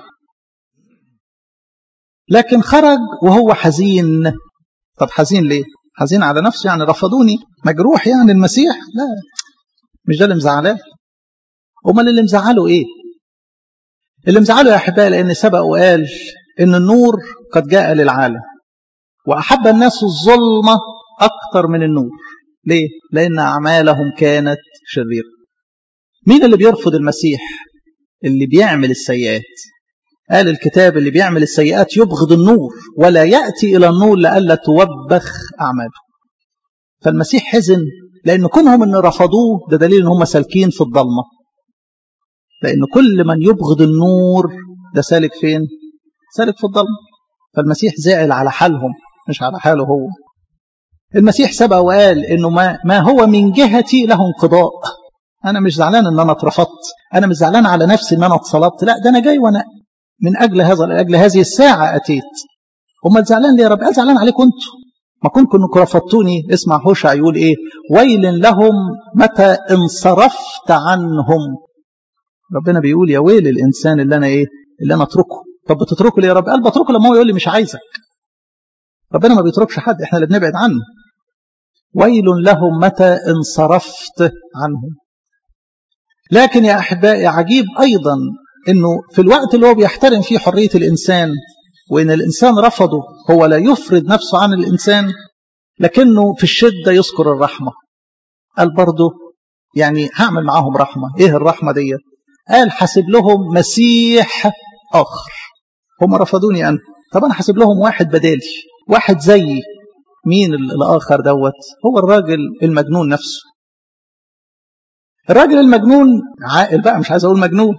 لكن خرج وهو حزين. طب حزين ليه؟ حزين على نفسه يعني رفضوني، مجروح يعني المسيح؟ لا، مش ده اللي مزعله. امال اللي مزعله ايه؟ اللي مزعله يا احبائي لان سبق وقال ان النور قد جاء للعالم واحب الناس الظلمه اكثر من النور. ليه؟ لان اعمالهم كانت شريره. مين اللي بيرفض المسيح؟ اللي بيعمل السيئات. قال الكتاب اللي بيعمل السيئات يبغض النور ولا يأتي إلى النور لألا توبخ أعماله. فالمسيح حزن لأن كونهم أن رفضوه ده دليل أن هم سالكين في الظلمة، لأن كل من يبغض النور ده سالك فين؟ سالك في الظلمة. فالمسيح زعل على حالهم مش على حاله هو. المسيح سبق وقال أنه ما, ما هو من جهتي له انقضاء. أنا مش زعلان أن أنا اترفضت، أنا مش زعلان على نفسي أن أنا اتصلبت، لا ده أنا جاي وأنا من أجل هذا لأجل هذه الساعة أتيت. وما زعلان ليه يا رب؟ قال زعلان عليكم أنتوا، ما كنتم انكم رفضتوني. اسمع هوشع يقول إيه؟ ويل لهم متى انصرفت عنهم. ربنا بيقول يا ويل الإنسان اللي أنا إيه؟ اللي أنا أتركه. طب بتتركه ليه يا رب؟ قال بتركه لما هو يقول لي مش عايزك. ربنا ما بيتركش حد، إحنا اللي بنبعد عنه. ويل لهم متى انصرفت عنهم. لكن يا أحبائي عجيب أيضا إنه في الوقت اللي هو بيحترم فيه حرية الإنسان وإن الإنسان رفضه هو لا يفرض نفسه عن الإنسان، لكنه في الشدة يذكر الرحمة. قال برضه يعني هعمل معاهم رحمة. إيه الرحمة دي؟ قال حاسب لهم مسيح آخر. هم رفضوني أنا، طب أنا حاسب لهم واحد بدالي، واحد زيي. مين الآخر دوت؟ هو الراجل المجنون نفسه. الراجل المجنون عاقل بقى، مش عايز أقول مجنون،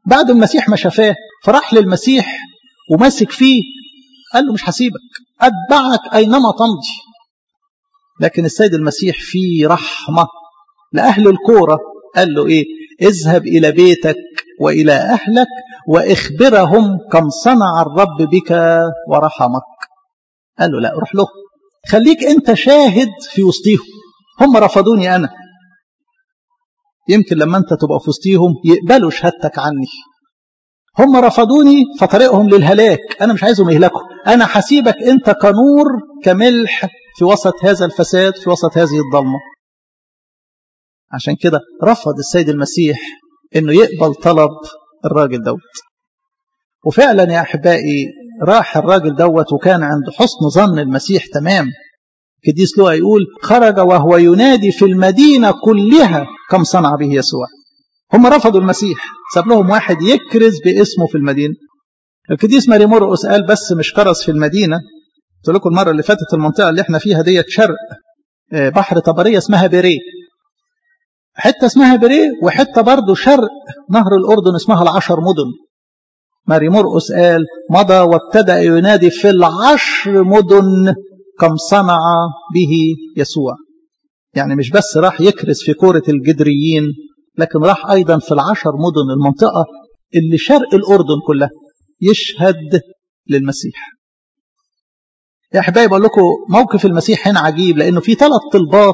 بعد المسيح ما شافاه فراح للمسيح وماسك فيه، قال له مش هسيبك، أتبعك أينما تمضي. لكن السيد المسيح فيه رحمة لأهل الكورة، قال له إيه؟ اذهب إلى بيتك وإلى أهلك وإخبرهم كم صنع الرب بك ورحمك. قال له لا، روح له، خليك أنت شاهد في وسطيهم. هم رفضوني أنا، يمكن لما أنت تبقى في وسطيهم يقبلوا شهادتك عني. هم رفضوني فطريقهم للهلاك، أنا مش عايزهم يهلكوا، أنا حسيبك أنت كنور كملح في وسط هذا الفساد، في وسط هذه الضلمة. عشان كده رفض السيد المسيح أنه يقبل طلب الراجل دوت. وفعلا يا أحبائي راح الراجل دوت وكان عند حسن ظن المسيح تمام. القديس لوقا يقول خرج وهو ينادي في المدينة كلها كم صنع به يسوع. هم رفضوا المسيح، ساب لهم واحد يكرز باسمه في المدينة. القديس ماري مرقس قال بس مش كرز في المدينة. قلت لكم المرة اللي فاتت المنطقة اللي احنا فيها ديت شرق بحر طبرية اسمها بيريه، حتة اسمها بيريه وحتة برضو شرق نهر الأردن اسمها العشر مدن. ماري مرقس قال مضى وابتدأ ينادي في العشر مدن كم صنع به يسوع. يعني مش بس راح يكرز في كورة الجدريين، لكن راح أيضا في العشر مدن، المنطقة اللي شرق الأردن كلها، يشهد للمسيح. يا أحبائي بقول لكم موقف المسيح هنا عجيب، لأنه في ثلاث طلبات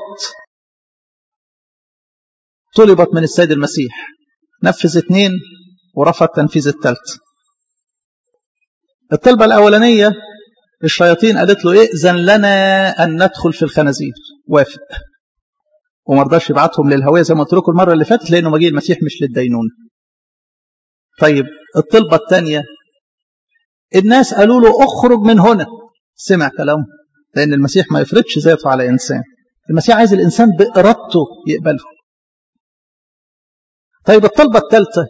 طلبت من السيد المسيح، نفذ اثنين ورفض تنفيذ الثالث. الطلبة الأولانية الشياطين قالت له ائذن لنا أن ندخل في الخنازير، وافق وما رضاش يبعتهم للهوية زي ما قلت لكم المرة اللي فاتت، لأنه مجيء المسيح مش للدينون. طيب الطلبة الثانية الناس قالوا له اخرج من هنا، سمع كلامه، لأن المسيح ما يفرضش ذاته على إنسان، المسيح عايز الإنسان بإرادته يقبله. طيب الطلبة الثالثة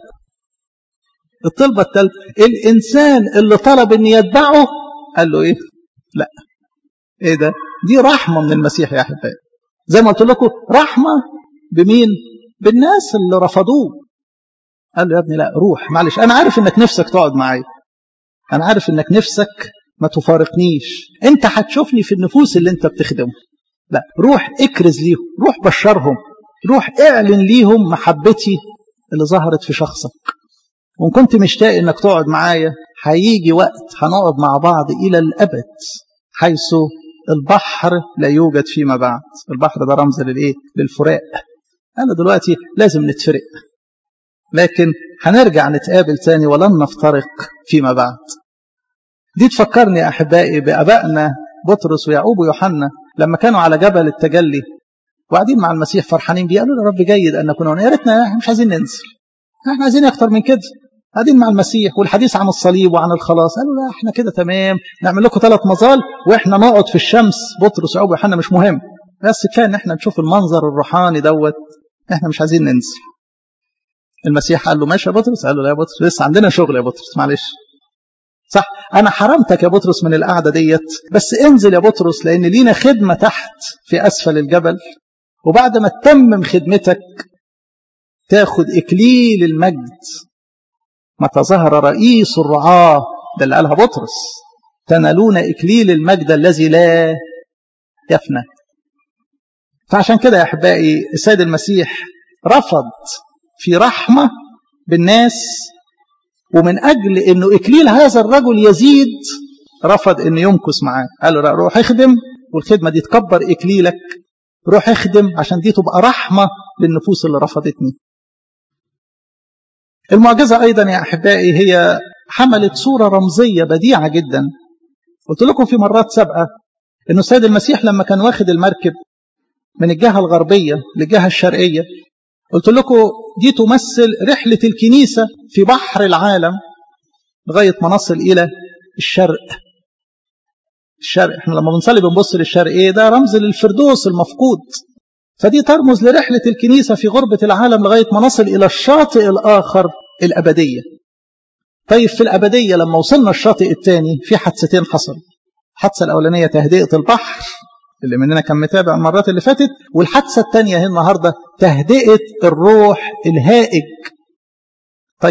الطلبة الثالثة الإنسان اللي طلب أن يتبعه قال له إيه؟ لا. إيه ده؟ دي رحمة من المسيح يا أحبائي. زي ما قلت لكم رحمة بمين؟ بالناس اللي رفضوه. قال له يا ابني لا، روح، معلش أنا عارف إنك نفسك تقعد معايا، أنا عارف إنك نفسك ما تفارقنيش، أنت هتشوفني في النفوس اللي أنت بتخدمه، لا روح اكرز ليهم، روح بشرهم، روح اعلن ليهم محبتي اللي ظهرت في شخصك. وإن كنت مشتاق إنك تقعد معايا، هيجي وقت هنقعد مع بعض إلى الأبد، حيث البحر لا يوجد فيما بعد. البحر ده رمز للإيه؟ للفراق. أنا دلوقتي لازم نتفرق، لكن هنرجع نتقابل تاني ولن نفترق فيما بعد. دي تفكرني يا أحبائي بأبائنا بطرس ويعقوب ويوحنا لما كانوا على جبل التجلي وقاعدين مع المسيح فرحانين بيه، قالوا له رب جيد أن نكون هنا، يا ريتنا مش عايزين ننزل، احنا عايزين أكتر من كده، قاعدين مع المسيح والحديث عن الصليب وعن الخلاص. قالوا لا احنا كده تمام، نعمل لكم ثلاث مظال واحنا نقعد في الشمس. بطرس ويعقوب ويوحنا مش مهم، بس كفايه ان احنا نشوف المنظر الروحاني دوت، احنا مش عايزين ننزل. المسيح قال له ماشي يا بطرس، قال له لا يا بطرس لسه عندنا شغل يا بطرس، معلش صح انا حرمتك يا بطرس من القعده ديت، بس انزل يا بطرس لان لينا خدمه تحت في اسفل الجبل، وبعد ما تتمم خدمتك تاخد اكليل المجد متى ظهر رئيس الرعاة. ده اللي قالها بطرس، تنالون اكليل المجد الذي لا يفنى. فعشان كده يا احبائي السيد المسيح رفض في رحمه بالناس، ومن أجل أنه إكليل هذا الرجل يزيد رفض أنه يمكث معاه. قال له لا، روح اخدم والخدمة دي تكبر إكليلك، روح اخدم عشان دي تبقى رحمة للنفوس اللي رفضتني. المعجزة أيضا يا أحبائي هي حملت صورة رمزية بديعة جدا. قلت لكم في مرات سابقة أنه السيد المسيح لما كان واخد المركب من الجهة الغربية للجهة الشرقية، قلت لكم دي تمثل رحلة الكنيسة في بحر العالم لغاية ما نصل إلى الشرق. الشرق احنا لما بنصلي بنبص للشرق، ايه ده؟ رمز للفردوس المفقود. فدي ترمز لرحلة الكنيسة في غربة العالم لغاية ما نصل إلى الشاطئ الآخر، الأبدية. طيب في الأبدية لما وصلنا الشاطئ الثاني في حادثتين حصلوا. الحادثة الأولانية تهدئة البحر اللي مننا كان متابع المرات اللي فاتت، والحادثة الثانية هي النهاردة تهدئة الروح الهائج. طيب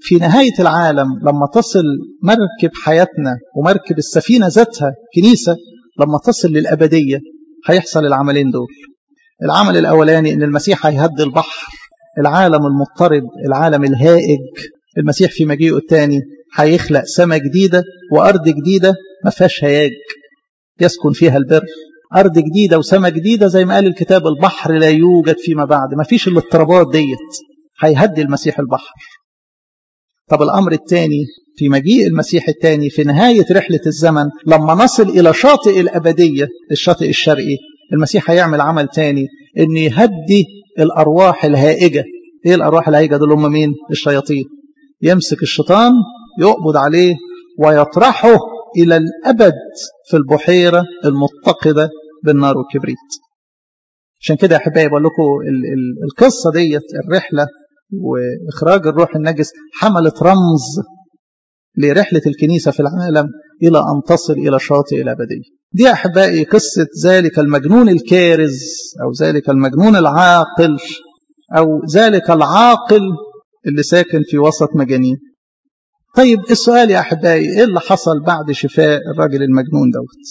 في نهاية العالم لما تصل مركب حياتنا ومركب السفينة ذاتها كنيسة، لما تصل للأبدية هيحصل العملين دول. العمل الأولاني إن المسيح هيهدي البحر، العالم المضطرب، العالم الهائج. المسيح في مجيئه الثاني هيخلق سماء جديدة وأرض جديدة ما فيهاش هياج يسكن فيها البر. أرض جديدة وسماء جديدة زي ما قال الكتاب، البحر لا يوجد فيما بعد، ما فيش الاضطرابات ديت. هيهدي المسيح البحر. طب الأمر الثاني في مجيء المسيح الثاني في نهاية رحلة الزمن، لما نصل إلى شاطئ الأبدية، الشاطئ الشرقي، المسيح هيعمل عمل ثاني، إن يهدي الأرواح الهائجة. إيه الأرواح الهائجة دول؟ هم مين؟ الشياطين. يمسك الشيطان يقبض عليه ويطرحه إلى الأبد في البحيرة المتقدة بالنار والكبريت. عشان كده يا أحبائي بقول لكم القصة ديت، الرحلة وإخراج الروح النجس، حملت رمز لرحلة الكنيسة في العالم إلى أن تصل إلى شاطئ الأبدية. دي يا أحبائي قصة ذلك المجنون الكارز، أو ذلك المجنون العاقل، أو ذلك العاقل اللي ساكن في وسط مجانين. طيب السؤال يا أحبائي، إيه اللي حصل بعد شفاء الراجل المجنون دوت؟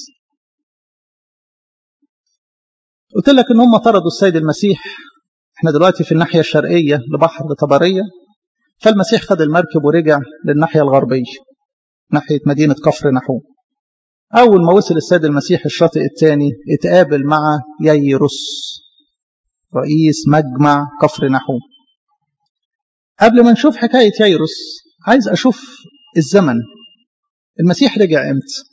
قلت لك إن هم طردوا السيد المسيح. احنا دلوقتي في الناحية الشرقية لبحر طبرية، فالمسيح خد المركب ورجع للناحية الغربية ناحية مدينة كفر نحوم. أول ما وصل السيد المسيح الشاطئ الثاني اتقابل مع ييروس رئيس مجمع كفر نحوم. قبل ما نشوف حكاية ييروس، عايز أشوف الزمن. المسيح رجع امتى؟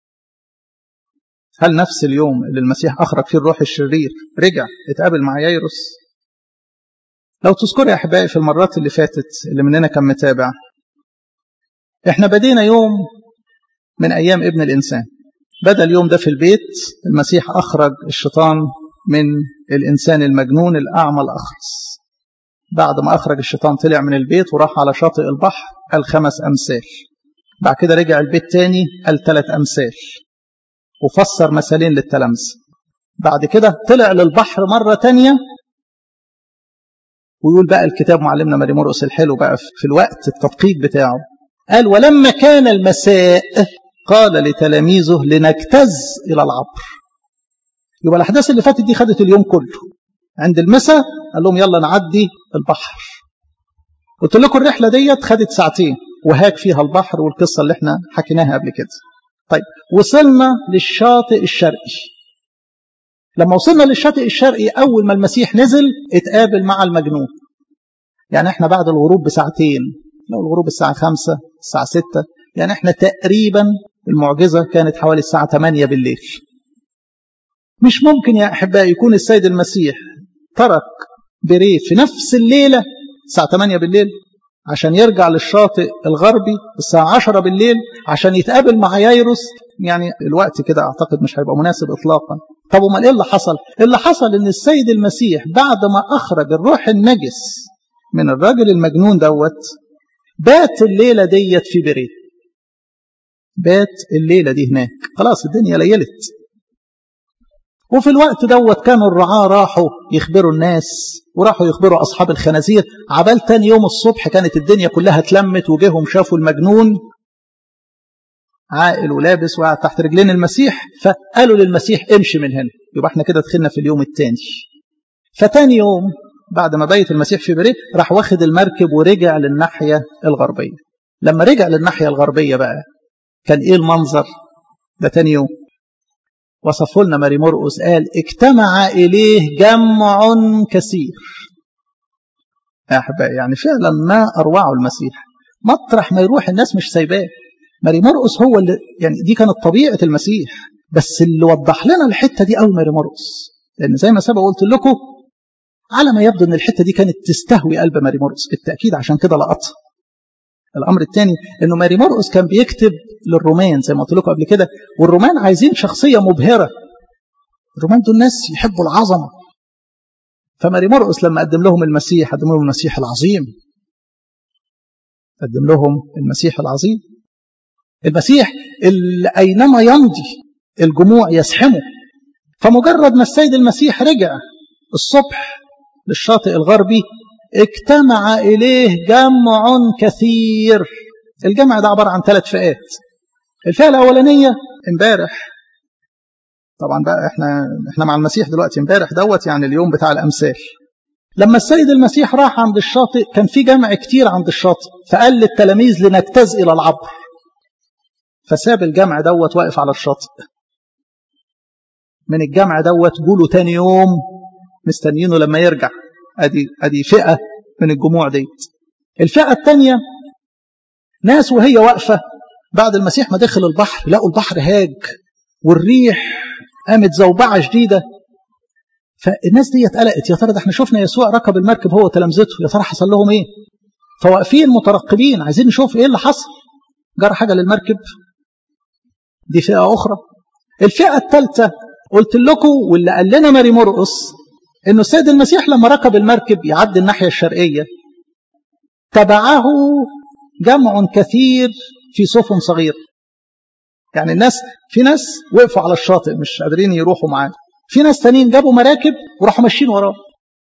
هل نفس اليوم اللي المسيح أخرج فيه الروح الشرير رجع اتقابل مع ييروس؟ لو تذكروا يا أحبائي في المرات اللي فاتت اللي مننا كان متابع، احنا بدينا يوم من أيام ابن الإنسان. بدأ اليوم ده في البيت، المسيح أخرج الشيطان من الإنسان المجنون الأعمى الأخرس. بعد ما أخرج الشيطان طلع من البيت وراح على شاطئ البحر، قال خمس أمثال. بعد كده رجع البيت تاني قال ثلاث أمثال وفسر مثالين للتلامذة. بعد كده طلع للبحر مرة تانية، ويقول بقى الكتاب معلمنا ماري مرقس الحلو بقى في الوقت التدقيق بتاعه، قال ولما كان المساء قال لتلاميذه لنجتز إلى العبر. يبقى الأحداث اللي فاتت دي خدت اليوم كله. عند المساء قال لهم يلا نعدي البحر. قلت لكم الرحلة ديت خدت ساعتين وهاك فيها البحر، والقصة اللي احنا حكيناها قبل كده. طيب وصلنا للشاطئ الشرقي. لما وصلنا للشاطئ الشرقي، أول ما المسيح نزل اتقابل مع المجنون. يعني احنا بعد الغروب بساعتين، لو الغروب الساعة خمسة الساعة ستة، يعني احنا تقريبا المعجزة كانت حوالي الساعة ثمانية بالليل. مش ممكن يا أحبائي يكون السيد المسيح ترك بريه في نفس الليلة الساعة ثمانية بالليل عشان يرجع للشاطئ الغربي الساعة عشرة بالليل عشان يتقابل مع ييروس. يعني الوقت كده أعتقد مش هيبقى مناسب إطلاقا. طب وما إيه اللي حصل؟ اللي حصل إن السيد المسيح بعد ما أخرج الروح النجس من الراجل المجنون دوت، بات الليلة ديت في بريه. بات الليلة دي هناك، خلاص الدنيا ليلت. وفي الوقت دوت كانوا الرعاة راحوا يخبروا الناس، وراحوا يخبروا أصحاب الخنازير. عبال تاني يوم الصبح كانت الدنيا كلها اتلمت، وجيهم شافوا المجنون عاقل ولابس وقاعد تحت رجلين المسيح، فقالوا للمسيح امشي من هنا. يبقى احنا كده دخلنا في اليوم الثاني. فتاني يوم بعد ما بيت المسيح في بريه، راح واخد المركب ورجع للناحية الغربية. لما رجع للناحية الغربية بقى كان ايه المنظر؟ ده تاني يوم وصفه لنا ماري مرقس، قال اجتمع إليه جمع كثير. يا أحبائي يعني فعلا ما أروعه المسيح، مطرح ما يروح الناس مش سايباه. ماري مرقس هو اللي يعني دي كانت طبيعة المسيح، بس اللي وضح لنا الحتة دي قوي ماري مرقس، لأن زي ما سبق قلت لكم على ما يبدو أن الحتة دي كانت تستهوي قلب ماري مرقس بالتأكيد، عشان كده لقطها. الأمر الثاني أنه ماري مرقس كان بيكتب للرومان زي ما قلت لكم قبل كده، والرومان عايزين شخصية مبهرة. الرومان دول ناس يحبوا العظمة، فماري مرقس لما قدم لهم المسيح قدم لهم المسيح العظيم. قدم لهم المسيح العظيم، المسيح اللي أينما يمضي الجموع يسحمه. فمجرد ما السيد المسيح رجع الصبح للشاطئ الغربي، اجتمع إليه جمع كثير. الجمع ده عبارة عن ثلاث فئات. الفئة الأولانية امبارح، طبعا بقى احنا احنا مع المسيح دلوقتي، امبارح دوت يعني اليوم بتاع الأمثال. لما السيد المسيح راح عند الشاطئ كان في جمع كتير عند الشاطئ، فقال للتلاميذ لنجتاز إلى العبر، فساب الجمع دوت واقف على الشاطئ. من الجمع دوت جوله تاني يوم مستنيينه لما يرجع. ادي ادي فئة من الجموع ديت. الفئة الثانية ناس وهي واقفة بعد المسيح ما دخل البحر، لقوا البحر هاج والريح قامت زوبعة شديدة، فالناس دي قلقت، يا ترى ده احنا شفنا يسوع ركب المركب هو وتلامذته، يا ترى حصل لهم ايه؟ فواقفين مترقبين عايزين نشوف ايه اللي حصل، جرى حاجة للمركب. دي فئة أخرى. الفئة الثالثة قلت لكم واللي قال لنا ماري مرقس انه السيد المسيح لما ركب المركب يعدي الناحية الشرقية تبعه جمع كثير في سفن صغير. يعني الناس، في ناس وقفوا على الشاطئ مش قادرين يروحوا معاه، في ناس تانيين جابوا مراكب وراحوا ماشيين وراه.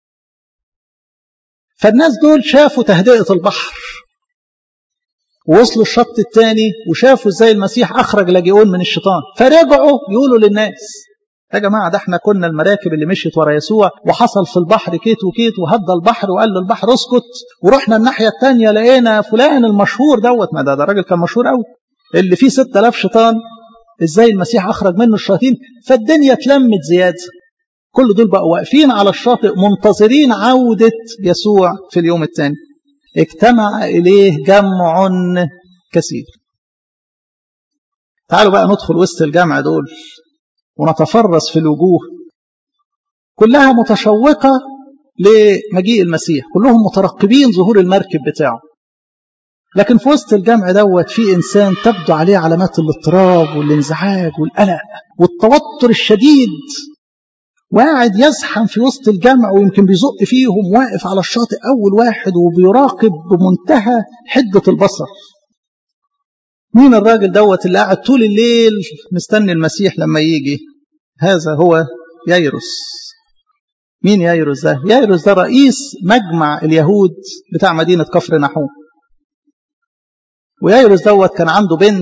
فالناس دول شافوا تهدئة البحر ووصلوا الشط الثاني وشافوا ازاي المسيح اخرج لاجئون من الشيطان، فرجعوا يقولوا للناس يا جماعة ده احنا كنا المراكب اللي مشيت ورا يسوع وحصل في البحر كيت وكيت وهدى البحر وقال له البحر اسكت، ورحنا الناحية الثانية لقينا فلان المشهور دوت، ما ده ده راجل كان مشهور قوي اللي فيه ستة آلاف شيطان، ازاي المسيح اخرج منه الشياطين. فالدنيا اتلمت زيادة. كل دول بقوا واقفين على الشاطئ منتظرين عودة يسوع في اليوم الثاني. اجتمع إليه جمع كثير. تعالوا بقى ندخل وسط الجمع دول ونتفرس في الوجوه، كلها متشوقة لمجيء المسيح، كلهم مترقبين ظهور المركب بتاعه. لكن في وسط الجمع دوت في إنسان تبدو عليه علامات الاضطراب والانزعاج والقلق والتوتر الشديد، وقاعد يزحم في وسط الجمع ويمكن بيزق فيهم، واقف على الشاطئ أول واحد وبيراقب بمنتهى حدة البصر. مين الراجل دوت اللي قاعد طول الليل مستني المسيح لما يجي؟ هذا هو يايروس. مين يايروس ده؟ يايروس ده رئيس مجمع اليهود بتاع مدينة كفر نحوم. ويايروس دوت كان عنده بنت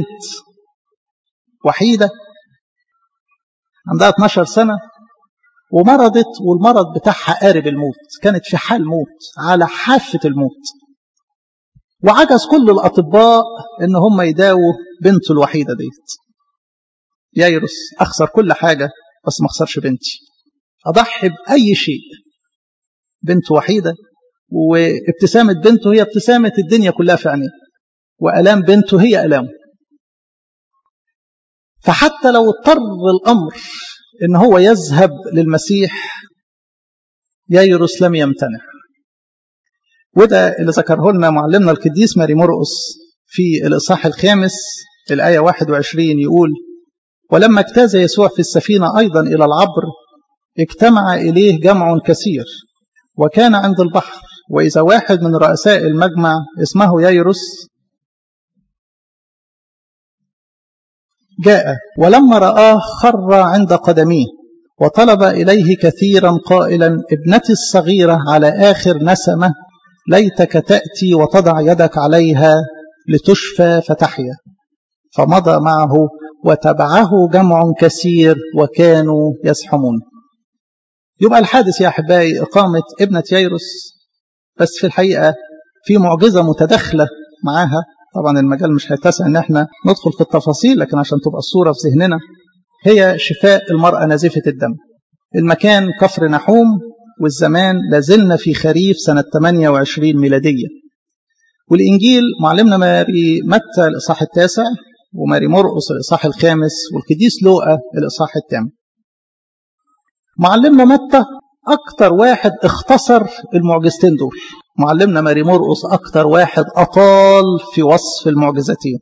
وحيدة عندها اتناشر سنة ومرضت، والمرض بتاعها قارب الموت، كانت في حال موت على حافة الموت، وعجز كل الأطباء إن هم يداووا بنته الوحيدة ديت. يايروس أخسر كل حاجة بس ما أخسرش بنتي، أضحي بأي شيء. بنته وحيدة وابتسامة بنته هي ابتسامة الدنيا كلها في عينيه، وألام بنته هي ألامه. فحتى لو اضطر الأمر إن هو يذهب للمسيح يايروس لم يمتنع. وده اللي ذكره لنا معلمنا القديس ماري مرقس في الإصحاح الخامس الآية واحد وعشرين، يقول: ولما اجتاز يسوع في السفينة أيضا إلى العبر اجتمع إليه جمع كثير، وكان عند البحر، وإذا واحد من رؤساء المجمع اسمه يايروس جاء، ولما رآه خر عند قدميه وطلب إليه كثيرا قائلا: ابنتي الصغيرة على آخر نسمة، ليتك تأتي وتضع يدك عليها لتشفى فتحيا. فمضى معه وتبعه جمع كثير وكانوا يزحمون. يبقى الحادث يا أحبائي إقامة ابنة يايروس، بس في الحقيقة في معجزة متدخلة معاها. طبعا المجال مش هيتسع ان احنا ندخل في التفاصيل، لكن عشان تبقى الصورة في ذهننا، هي شفاء المرأة نازفة الدم. المكان كفر نحوم، والزمان لازلنا في خريف سنة ثمانية وعشرين ميلادية. والإنجيل معلمنا ماري متى الإصحاح التاسع، وماري مرقس الإصحاح الخامس، والقديس لوقا الإصحاح الثامن. معلمنا متى أكتر واحد اختصر المعجزتين دول، معلمنا ماري مرقس أكتر واحد أطال في وصف المعجزتين.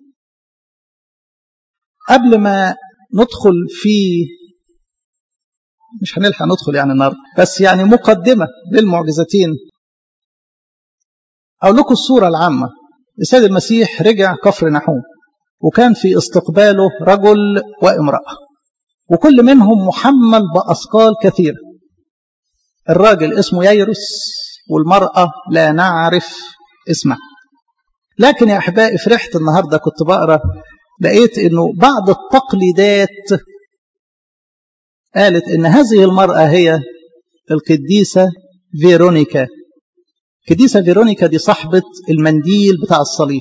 قبل ما ندخل في، مش هنلحق ندخل يعني النهارده، بس يعني مقدمة للمعجزتين، أقول لكم الصورة العامة. السيد المسيح رجع كفر نحوم، وكان في استقباله رجل وامرأة، وكل منهم محمل بأثقال كثيرة. الراجل اسمه يايروس، والمرأة لا نعرف اسمها. لكن يا أحبائي فرحت النهاردة كنت بقرأ لقيت أنه بعض التقليدات قالت أن هذه المرأة هي القديسة فيرونيكا. القديسة فيرونيكا دي صاحبة المنديل بتاع الصليب.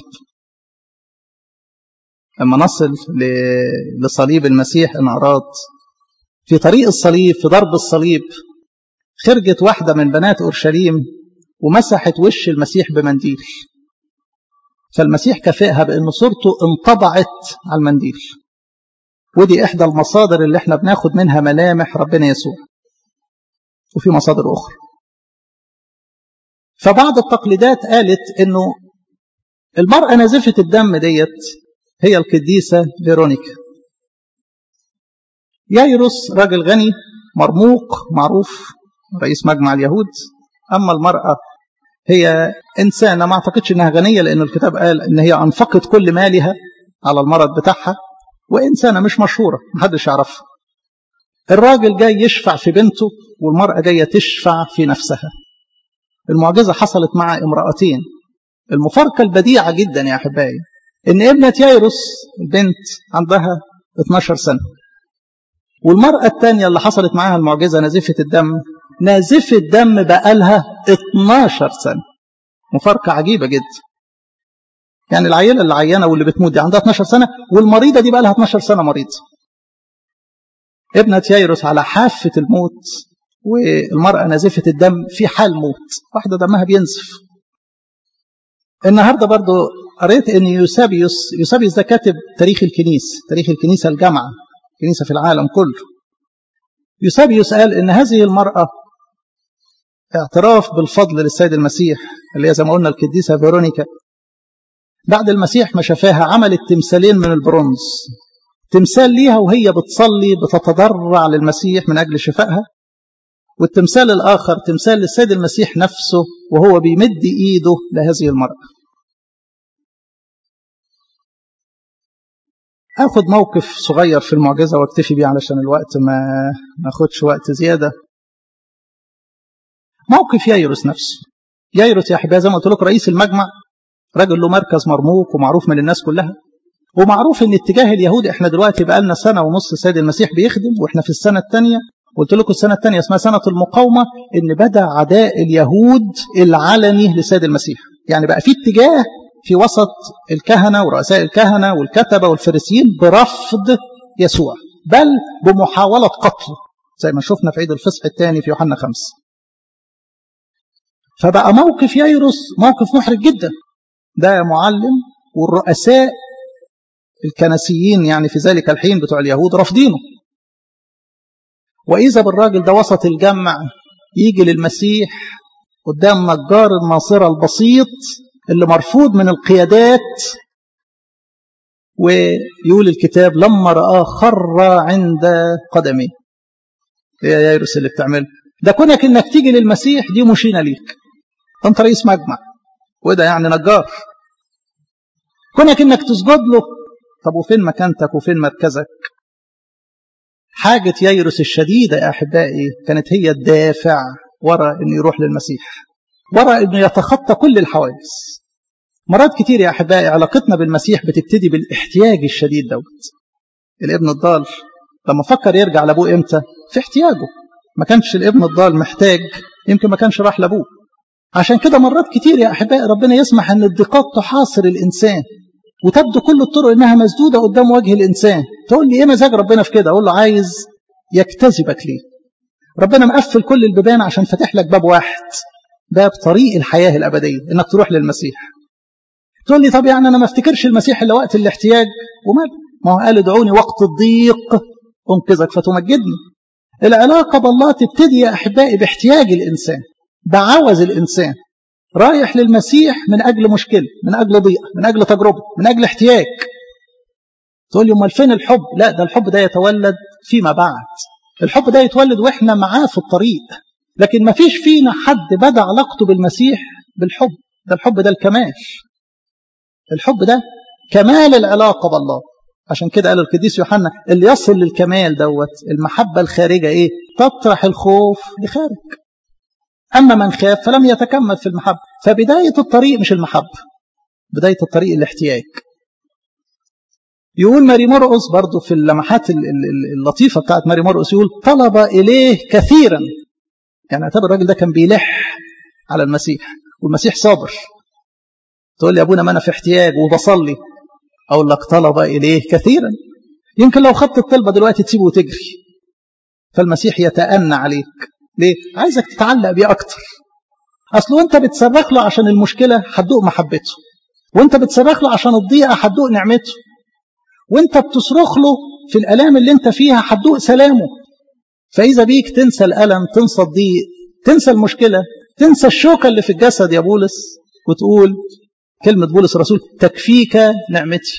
لما نصل لصليب المسيح إن أراد في طريق الصليب في ضرب الصليب خرجت واحدة من بنات أورشليم ومسحت وش المسيح بمنديل، فالمسيح كافئها بأن صورته انطبعت على المنديل. ودي إحدى المصادر اللي احنا بناخد منها ملامح ربنا يسوع، وفي مصادر أخرى. فبعض التقليدات قالت أنه المرأة نازفة الدم ديت هي القديسة فيرونيكا. يايروس راجل غني مرموق معروف رئيس مجمع اليهود، أما المرأة هي إنسانة ما أعتقدش أنها غنية، لأن الكتاب قال أن هي أنفقت كل مالها على المرض بتاعها، وإنسانة مش مشهورة محدش يعرفها. الراجل جاي يشفع في بنته والمرأة جاية تشفع في نفسها. المعجزة حصلت مع امرأتين. المفارقة البديعة جدا يا أحبائي إن ابنة يايروس البنت عندها اتناشر سنة، والمرأة الثانية اللي حصلت معها المعجزة نازفة الدم نازفة الدم بقالها اتناشر سنة. مفارقة عجيبة جدا. يعني العيلة اللي عيانة واللي بتموت دي عندها اتناشر سنة، والمريضة دي بقالها اتناشر سنة مريضة. ابنة يايروس على حافة الموت، والمرأة نازفة الدم في حال موت، واحدة دمها بينزف. النهاردة برضو قريت ان يوسابيوس يوسابيوس ده كاتب تاريخ الكنيسة، تاريخ الكنيسة الجامعة، كنيسة في العالم كله. يوسابيوس قال ان هذه المرأة اعتراف بالفضل للسيد المسيح اللي هي زي ما قلنا القديسة فيرونيكا، بعد المسيح ما شافاها عملت تمثالين من البرونز، تمثال ليها وهي بتصلي بتتضرع للمسيح من أجل شفائها، والتمثال الآخر تمثال للسيد المسيح نفسه وهو بيمد إيده لهذه المرأة. أخذ موقف صغير في المعجزة واكتفي بيه علشان الوقت ما ناخدش وقت زيادة. موقف يايروس نفسه. يايروس يا أحبائي زي ما قلت لكم رئيس المجمع، راجل له مركز مرموق ومعروف من الناس كلها، ومعروف ان اتجاه اليهود احنا دلوقتي بقى لنا سنة ونص السيد المسيح بيخدم، واحنا في السنة الثانية. قلت لكم السنة الثانية اسمها سنة المقاومة، ان بدأ عداء اليهود العلني للسيد المسيح. يعني بقى في اتجاه في وسط الكهنة ورؤساء الكهنة والكتبة والفريسيين برفض يسوع، بل بمحاولة قتله زي ما شفنا في عيد الفصح الثاني في يوحنا خمسة. فبقى موقف يايروس موقف محرج جدا. ده معلم والرؤساء الكنسيين يعني في ذلك الحين بتوع اليهود رافضينه، وإذا بالراجل ده وسط الجمع يجي للمسيح قدام نجار الناصرة البسيط اللي مرفوض من القيادات، ويقول الكتاب لما رآه خر عند قدميه. ايه يا يايروس اللي بتعمله ده؟ كونك انك تيجي للمسيح دي مشينة ليك، انت رئيس مجمع وده يعني نجار. كونك انك تسجد له، طب وفين مكانتك وفين مركزك؟ حاجة يايروس الشديدة يا أحبائي كانت هي الدافع وراء أنه يروح للمسيح، وراء أنه يتخطى كل الحواجز. مرات كتير يا أحبائي علاقتنا بالمسيح بتبتدي بالاحتياج الشديد دوت. الابن الضال لما فكر يرجع لأبوه إمتى؟ في احتياجه. ما كانش الابن الضال محتاج، يمكن ما كانش راح لأبوه. عشان كده مرات كتير يا أحبائي ربنا يسمح أن الضيقات تحاصر الإنسان وتبدو كل الطرق إنها مسدودة قدام وجه الإنسان. تقول لي إيه مزاج ربنا في كده؟ أقول له عايز يجتذبك ليه. ربنا مقفل كل البيبان عشان فتح لك باب واحد، باب طريق الحياة الأبدية، إنك تروح للمسيح. تقول لي طب يعني أنا ما افتكرش المسيح إلا وقت الاحتياج. ومال ما هو قال ادعوني وقت الضيق أنقذك فتمجدني. العلاقة بالله تبتدي يا أحبائي باحتياج الإنسان، بعوز الإنسان رايح للمسيح من أجل مشكلة، من أجل ضيقة، من أجل تجربة، من أجل احتياج. تقول لي أمال فين الحب؟ لا، ده الحب ده يتولد فيما بعد. الحب ده يتولد وإحنا معاه في الطريق، لكن ما فيش فينا حد بدأ علاقته بالمسيح بالحب. ده الحب ده الكمال، الحب ده كمال العلاقة بالله. عشان كده قال القديس يوحنا اللي يصل للكمال دوت المحبة الخارجة إيه؟ تطرح الخوف لخارج. أما من خاف فلم يتكمل في المحبة. فبداية الطريق مش المحبة، بداية الطريق الاحتياج. يقول ماري مرقس برضو في اللمحات اللطيفة بتاعت ماري مرقس، يقول طلب إليه كثيرا. يعني اعتبر الراجل ده كان بيلح على المسيح والمسيح صابر. تقول لي يا أبونا ما أنا في احتياج وبصلي، أقول لك طلب إليه كثيرا. يمكن لو خدت الطلبة دلوقتي تسيبه وتجري، فالمسيح يتأنى عليك. ليه؟ عايزك تتعلق بيه أكتر. أصله وانت بتصرخ له عشان المشكلة هتدوق محبته، وانت بتصرخ له عشان الضيقة هتدوق نعمته، وانت بتصرخ له في الألام اللي انت فيها هتدوق سلامه. فإذا بيك تنسى الألم، تنسى الضيق، تنسى المشكلة، تنسى الشوكة اللي في الجسد يا بولس، وتقول كلمة بولس الرسول تكفيك نعمتي.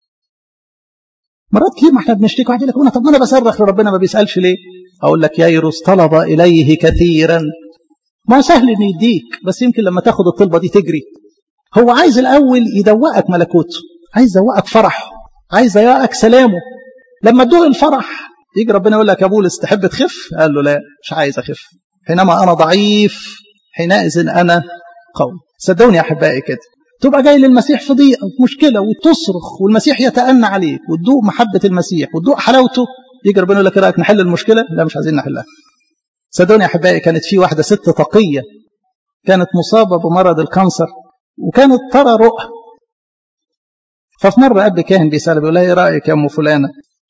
مرات كتير ما احنا بنشتكي واحد يقول لك طب ما انا بصرخ لربنا ما بيسألش ليه؟ اقول لك يايروس طلب اليه كثيرا. ما سهل انه يديك، بس يمكن لما تاخد الطلبة دي تجري. هو عايز الاول يدوقك ملكوته، عايز يدوقك فرحه، عايز يدوقك سلامه. لما تدوق الفرح يجي ربنا يقول لك يا بولس تحب تخف؟ قال له لا مش عايز اخف، حينما انا ضعيف حينئذ انا قوي. صدقوني يا احبائي كده تبقى جاي للمسيح في ضيقه وفي مشكله وتصرخ والمسيح يتأنى عليك وتدوق محبه المسيح وتدوق حلاوته، يجي ربنا يقول لك ايه رايك نحل المشكله؟ لا مش عايزين نحلها. صدقوني يا احبائي كانت في واحده ست تقيه كانت مصابه بمرض الكانسر وكانت ترى رؤى. ففي مره اب كاهن بيسال بيقول لها ايه رايك يا ام فلانه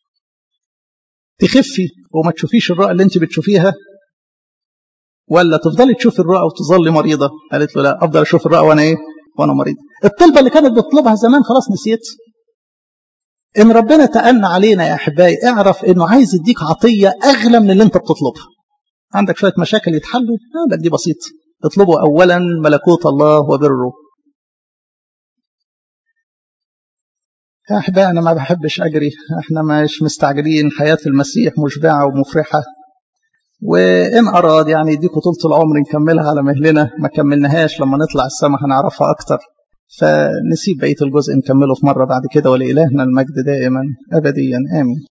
تخفي وما تشوفيش الرؤى اللي انت بتشوفيها، ولا تفضلي تشوفي الرؤى وتظلي مريضه؟ قالت له لا افضل اشوف الرؤى وانا ايه وانا مريض. الطلبه اللي كانت بتطلبها زمان خلاص نسيت. ان ربنا تأنى علينا يا احبائي اعرف انه عايز يديك عطيه اغلى من اللي انت بتطلبها. عندك شويه مشاكل يتحلوا، لا دي بسيطه. اطلبوا اولا ملكوت الله وبره. يا احبائي انا ما بحبش اجري، احنا مش مستعجلين، حياه المسيح مشبعه ومفرحه، وإن أراد يعني يديكوا طولة العمر نكملها على مهلنا، ما كملناهاش لما نطلع السماء هنعرفها أكتر، فنسيب بقية الجزء نكمله في مرة بعد كده. ولإلهنا المجد دائما أبديا آمين.